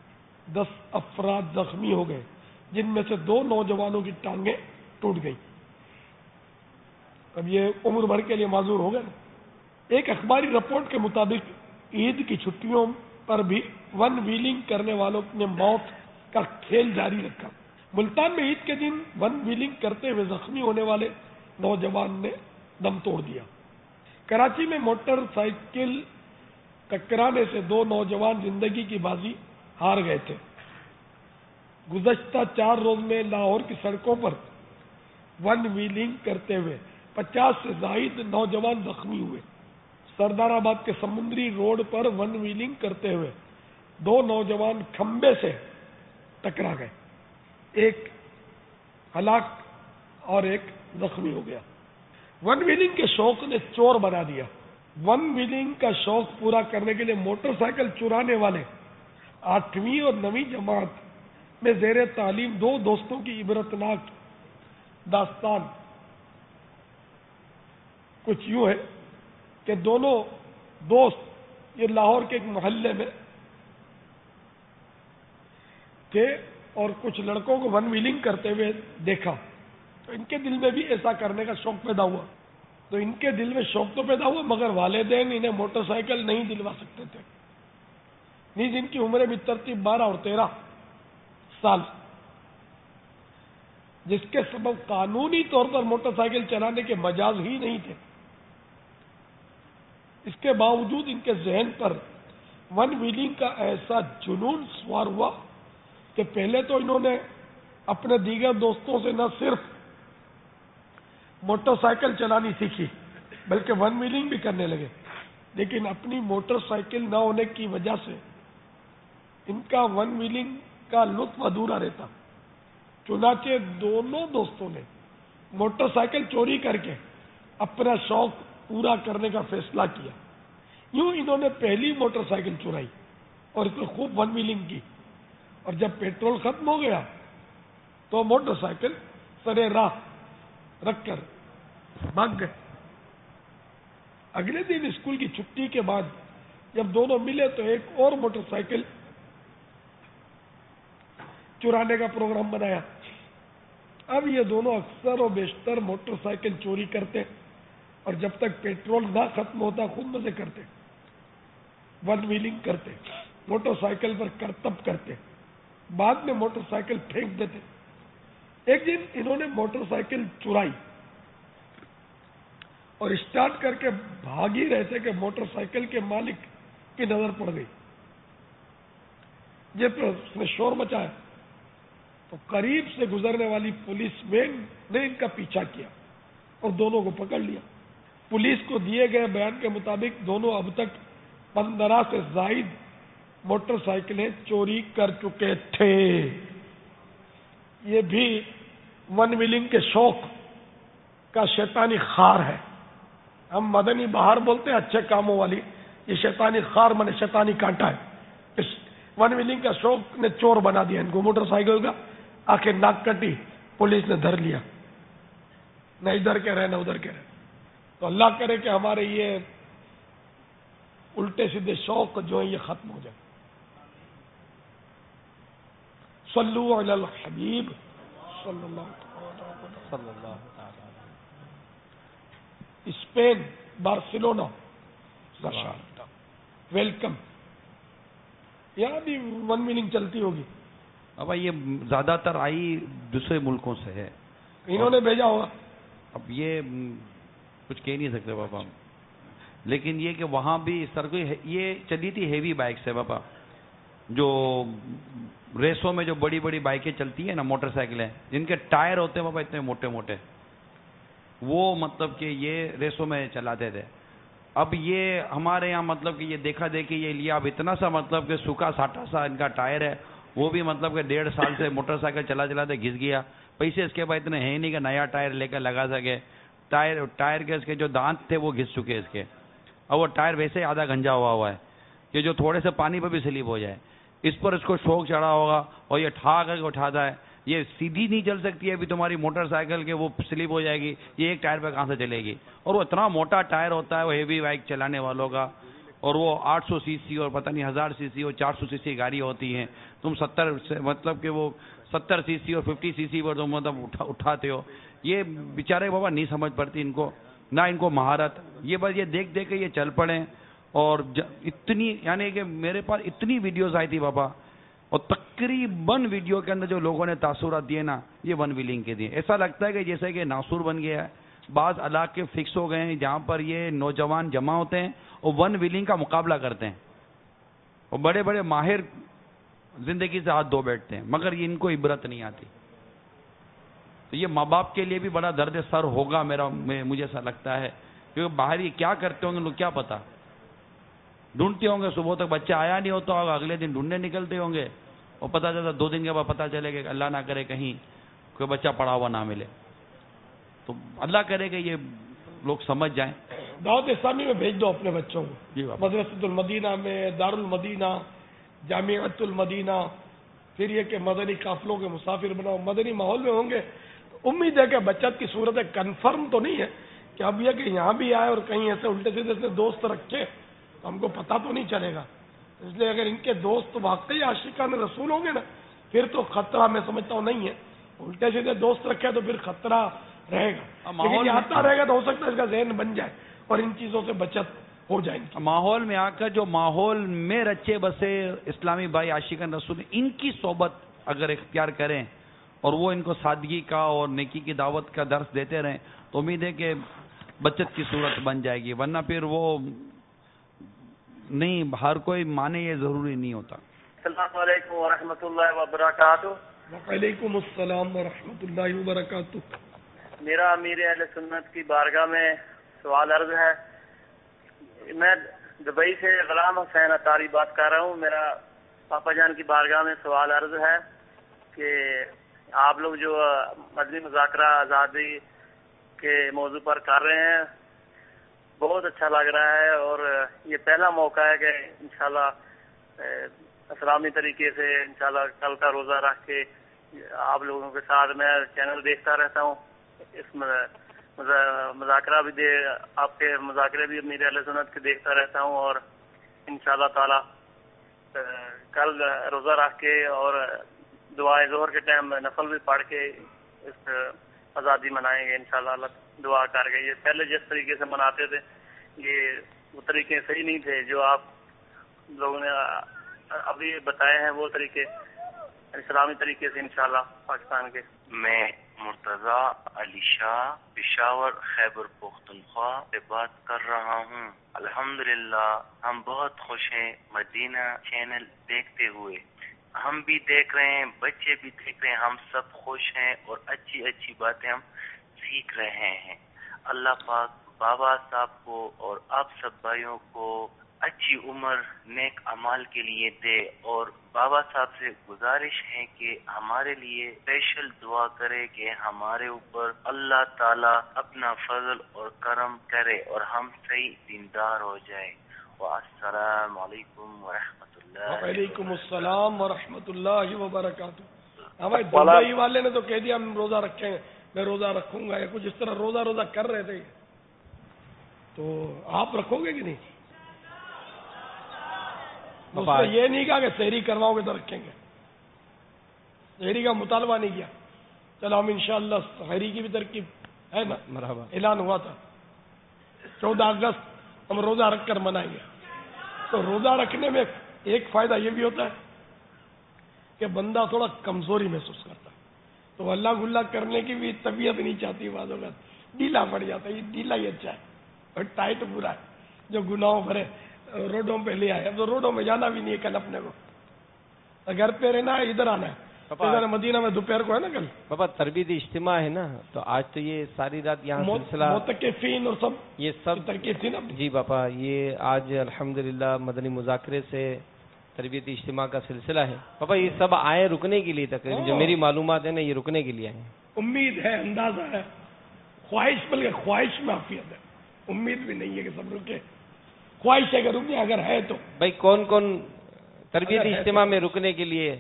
Speaker 3: 10 अफराद जख्मी हो गए, जिनमें से 2 नौजवानों की टांगें टूट गई। अब ये उम्र भर के लिए माजूर हो गए ना। एक अखबारी रिपोर्ट के मुताबिक ईद की छुट्टियों पर भी वन व्हीलिंग करने वालों ने मौत का खेल जारी रखा। मुल्तान में ईद के दिन वन व्हीलिंग करते हुए जख्मी होने वाले नौजवान ने दम तोड़ दिया। कराची में मोटरसाइकिल टकराने से 2 नौजवान जिंदगी की बाजी हार गए थे। गुज़श्ता 4 रोज में लाहौर की सड़कों पर वन व्हीलिंग करते हुए 50 से जायद नौजवान जख्मी हुए। सरदाराबाद के समुद्री रोड पर वन व्हीलिंग करते हुए 2 नौजवान खंबे से टकरा गए, एक हलाक और एक जख्मी हो गया। वन व्हीलिंग के शौक ने चोर बना दिया। वन व्हीलिंग का शौक पूरा करने के लिए मोटरसाइकिल चुराने वाले 8वीं और 9वीं जमात में ज़ेरे तालीम 2 दोस्तों की इबरतनाक दास्तान कुछ यूं है कि दोनों दोस्त ये लाहौर के एक मोहल्ले में थे और कुछ लड़कों को वन व्हीलिंग करते हुए देखा, तो इनके दिल में भी ऐसा करने का शौक पैदा हुआ। तो इनके दिल में शौक तो पैदा हुआ, मगर वालिदैन इन्हें मोटरसाइकिल नहीं दिलवा सकते थे। नीज इनकी उम्रें भी तरतीब 12 और 13 साल, जिसके सबब कानूनी तौर पर मोटरसाइकिल चलाने के मजाज ही नहीं थे। इसके बावजूद इनके जहन पर वन व्हीलिंग का ऐसा जुनून सवार हुआ कि पहले तो इन्होंने अपने दीगर दोस्तों से न सिर्फ मोटरसाइकिल चलानी सीखी बल्कि वन व्हीलिंग भी करने लगे। लेकिन अपनी मोटरसाइकिल न होने की वजह से इनका वन व्हीलिंग का लुत्फ अधूरा रहता। चुनाचे दोनों दोस्तों ने मोटरसाइकिल चोरी करके अपना शौक पूरा करने का फैसला किया। यूं इन्होंने पहली मोटरसाइकिल चुराई और इसमें खूब वन व्हीलिंग की, और जब पेट्रोल खत्म हो गया तो मोटरसाइकिल सरे राह रखकर भाग गए। अगले दिन स्कूल की छुट्टी के बाद जब दोनों मिले तो एक और मोटरसाइकिल चुराने का प्रोग्राम बनाया। अब ये दोनों अक्सर और बेशतर मोटरसाइकिल चोरी करते और जब तक पेट्रोल ना खत्म होता खूब मजे करते, वन व्हीलिंग करते, मोटरसाइकिल पर करतब करते, बाद में मोटरसाइकिल फेंक देते। एक दिन इन्होंने मोटरसाइकिल चुराई और स्टार्ट करके भाग ही रहे थे कि मोटरसाइकिल के मालिक की नजर पड़ गई। जब उसने शोर मचाया तो करीब से गुजरने वाली पुलिस मैन ने इनका पीछा किया और दोनों को पकड़ लिया। पुलिस को दिए गए बयान के मुताबिक दोनों अब तक 15 से जायद मोटरसाइकिलें चोरी कर चुके थे। ये भी वन व्हीलिंग के शौक का शैतानी खार है। हम मदनी बहार बोलते हैं अच्छे कामों वाली, ये शैतानी खार माने शैतानी कांटा है। इस वन व्हीलिंग का शौक ने चोर बना दिया इनको। मोटरसाइकिल का आखिर नाक कटी, पुलिस ने धर लिया, न इधर के रहे न उधर के रहे। तो अल्लाह करे कि हमारे ये उल्टे सीधे शौक जो है ये खत्म हो जाए। सल्लु अलल हबीब सल्लल्लाहु स्पेन बार्सिलोना वेलकम, यहाँ भी वन व्हीलिंग चलती होगी।
Speaker 5: अब ये ज्यादातर आई दूसरे मुल्कों से है,
Speaker 3: इन्होंने भेजा होगा।
Speaker 5: अब ये कुछ कह नहीं सकते बाबा, लेकिन ये कि वहां भी इस तरह की ये चली थी हेवी बाइक से बाबा, जो रेसों में जो बड़ी बड़ी बाइकें चलती है ना, मोटरसाइकिलें जिनके टायर होते हैं बाबा इतने मोटे मोटे, वो मतलब कि ये रेसों में चलाते थे। अब ये हमारे यहाँ मतलब कि ये देखा देखी ये लिया, अब इतना सा मतलब कि सूखा साटा सा इनका टायर है, वो भी मतलब कि 1.5 साल से मोटरसाइकिल चला चलाते घिस गया। पैसे इसके बाद इतने हैं नहीं कि नया टायर लेकर लगा सके। टायर के इसके जो दांत थे वो घिस चुके इसके, और वो टायर वैसे आधा गंजा हुआ है कि जो थोड़े से पानी पर भी स्लिप हो जाए। इस पर इसको शौक चढ़ा होगा और ये ठा करके उठाता है। ये सीधी नहीं चल सकती है अभी तुम्हारी मोटरसाइकिल के, वो स्लिप हो जाएगी, ये एक टायर पे कहाँ से चलेगी। और वो इतना मोटा टायर होता है वो हेवी बाइक चलाने वालों का, اور وہ 800 cc اور پتہ نہیں 1000 cc اور 400 cc گاڑی ہوتی ہیں, تم 70 سے مطلب کہ وہ 70 cc اور 50 cc پر تم مطلب اٹھاتے ہو. یہ بیچارے بابا نہیں سمجھ پڑتی ان کو, نہ ان کو مہارت. یہ بس یہ دیکھ دیکھ کے یہ چل پڑے. اور اتنی یعنی کہ میرے پاس اتنی ویڈیوز آئی تھی بابا, اور تقریباً ویڈیو کے اندر جو لوگوں نے تاثرات دیے نا, یہ ون ویلنگ کے دیے. ایسا لگتا ہے کہ جیسے کہ ناسور بن گیا ہے. بعض علاقے فکس ہو گئے ہیں جہاں پر یہ نوجوان جمع ہوتے ہیں اور ون ویلنگ کا مقابلہ کرتے ہیں, اور بڑے بڑے ماہر زندگی سے ہاتھ دھو بیٹھتے ہیں, مگر یہ ان کو عبرت نہیں آتی. تو یہ ماں باپ کے لیے بھی بڑا درد سر ہوگا مجھے ایسا لگتا ہے, کیونکہ باہر یہ کیا کرتے ہوں گے ان کو کیا پتا. ڈھونڈتے ہوں گے, صبح تک بچہ آیا نہیں ہوتا ہوگا, اگلے دن ڈھونڈنے نکلتے ہوں گے, اور پتہ چلتا 2 دن کے بعد پتہ چلے کہ اللہ نہ کرے کہیں کوئی بچہ پڑا ہوا نہ ملے. تو اللہ کرے کہ یہ لوگ سمجھ جائیں.
Speaker 3: دعوت اسلامی میں بھیج دو اپنے بچوں کو, مدرسۃ المدینہ میں, دارالمدینہ, جامعۃ المدینہ. پھر یہ کہ مدنی قافلوں کے مسافر بناؤ, مدنی ماحول میں ہوں گے. امید ہے کہ بچت کی صورت ہے, کنفرم تو نہیں ہے کہ اب یہ کہ یہاں بھی آئے اور کہیں ایسے الٹے سیدھے سے دوست رکھے تو ہم کو پتہ تو نہیں چلے گا. اس لیے اگر ان کے دوست واقعی عاشقان رسول ہوں گے نا, پھر تو خطرہ میں سمجھتا ہوں نہیں ہے. الٹے سیدھے دوست رکھے تو پھر خطرہ رہے گا, لیکن یہ آتا رہے گا تو ہو سکتا ہے اس کا ذہن بن جائے اور ان چیزوں سے بچت ہو جائے.
Speaker 5: ماحول میں آ کر جو ماحول میں رچے بسے اسلامی بھائی عاشقان رسول, ان کی صحبت اگر اختیار کریں اور وہ ان کو سادگی کا اور نیکی کی دعوت کا درس دیتے رہیں تو امید ہے کہ بچت کی صورت بن جائے گی. ورنہ پھر وہ نہیں, ہر کوئی مانے یہ ضروری نہیں ہوتا.
Speaker 12: السلام علیکم ورحمۃ اللہ وبرکاتہ.
Speaker 3: وعلیکم السلام ورحمۃ اللہ وبرکاتہ.
Speaker 12: میرا امیر اہل سنت کی بارگاہ میں سوال عرض ہے. میں دبئی سے غلام حسین اطاری بات کر رہا ہوں. میرا پاپا جان کی بارگاہ میں سوال عرض ہے کہ آپ لوگ جو مدنی مذاکرہ آزادی کے موضوع پر کر رہے ہیں بہت اچھا لگ رہا ہے, اور یہ پہلا موقع ہے کہ انشاءاللہ اسلامی طریقے سے انشاءاللہ کل کا روزہ رکھ کے آپ لوگوں کے ساتھ میں چینل دیکھتا رہتا ہوں. اس مذاکرہ بھی آپ کے مذاکرے بھی امیر اہل سنت کے دیکھتا رہتا ہوں, اور انشاءاللہ تعالی کل روزہ رکھ کے اور دعائے ظہر کے ٹائم نفل بھی پڑھ کے اس آزادی منائیں گے انشاءاللہ. اللہ دعا کر کے, یہ پہلے جس طریقے سے مناتے تھے یہ وہ طریقے صحیح نہیں تھے جو آپ لوگوں نے ابھی بتائے ہیں, وہ طریقے اسلامی طریقے سے انشاءاللہ پاکستان کے.
Speaker 13: میں مرتضی علی شاہ پشاور خیبر پختونخوا سے بات کر رہا ہوں. الحمدللہ ہم بہت خوش ہیں مدینہ چینل دیکھتے ہوئے. ہم بھی دیکھ رہے ہیں, بچے بھی دیکھ رہے ہیں, ہم سب خوش ہیں اور اچھی اچھی باتیں ہم سیکھ رہے ہیں. اللہ پاک بابا صاحب کو اور آپ سب بھائیوں کو اچھی عمر نیک اعمال کے لیے دے, اور بابا صاحب سے گزارش ہے کہ ہمارے لیے اسپیشل دعا کرے کہ ہمارے اوپر اللہ تعالی اپنا فضل اور کرم کرے اور ہم صحیح دیندار ہو جائے. والسلام علیکم ورحمۃ اللہ.
Speaker 3: وعلیکم السلام ورحمۃ اللہ وبرکاتہ. ہمارے دبئی والے نے تو کہہ دیا ہم روزہ رکھیں, میں روزہ رکھوں گا, یا کچھ اس طرح روزہ کر رہے تھے, تو آپ رکھو گے کہ نہیں؟ اس نے یہ نہیں کہا کہ سحری کرواؤ گے تو رکھیں گے, سحری کا مطالبہ نہیں کیا. چلو ہم انشاءاللہ سحری کی بھی ترکیب ہے نا, اعلان ہوا تھا 14 اگست ہم روزہ رکھ کر منائیں گے. تو روزہ رکھنے میں ایک فائدہ یہ بھی ہوتا ہے کہ بندہ تھوڑا کمزوری محسوس کرتا ہے, تو اللہ گلا کرنے کی بھی طبیعت نہیں چاہتی, بعض اوقات ڈھیلا پڑ جاتا ہے. یہ ڈھیلا ہی اچھا ہے اور ٹائٹ برا ہے. جو گناہوں بھرے روڈوں پہ لے آئے, اب تو روڈوں میں جانا بھی نہیں ہے کل اپنے کو, گھر پہ رہنا ہے, ادھر آنا ہے. مدینہ میں دوپہر کو ہے نا کل
Speaker 9: بابا تربیتی اجتماع ہے نا, تو آج تو یہ ساری رات یہاں سلسلہ
Speaker 3: متکفین اور سب
Speaker 9: یہ سب
Speaker 3: ترکیب تھی نا.
Speaker 9: جی بابا, یہ آج الحمدللہ مدنی مذاکرے سے تربیتی اجتماع کا سلسلہ ہے. بابا یہ سب آئے رکنے کے لیے, تقریباً جو میری معلومات ہے نا یہ رکنے کے لیے آئے ہیں.
Speaker 3: امید ہے, اندازہ ہے, خواہش, بلکہ خواہش میں عافیت ہے, امید بھی نہیں ہے کہ سب رکے, خواہش ہے کہ رکے, اگر ہے تو.
Speaker 9: بھائی کون کون تربیتی اجتماع میں رکنے کے لیے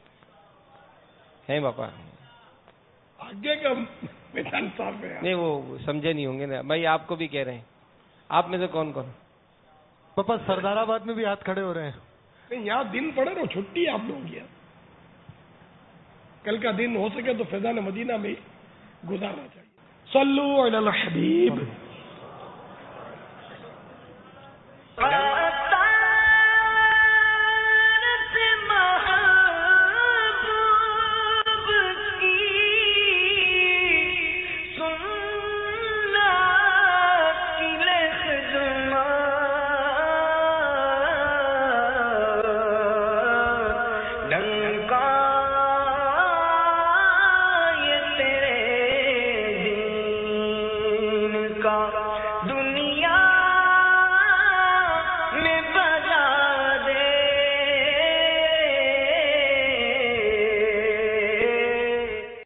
Speaker 9: ہیں بابا؟
Speaker 3: آگے کا میدان صاحب ہے.
Speaker 9: نہیں وہ سمجھے نہیں ہوں گے نا بھائی, آپ کو بھی کہہ رہے ہیں. آپ میں سے کون کون؟
Speaker 2: पापा सरदाराबाद में भी हाथ खड़े हो रहे हैं.
Speaker 3: नहीं, यहाँ दिन पड़े ना, छुट्टी है आप लोगों की. कल का दिन हो सके तो फैजान मदीना में गुजारना चाहिए. सल्लू अलल हबीब.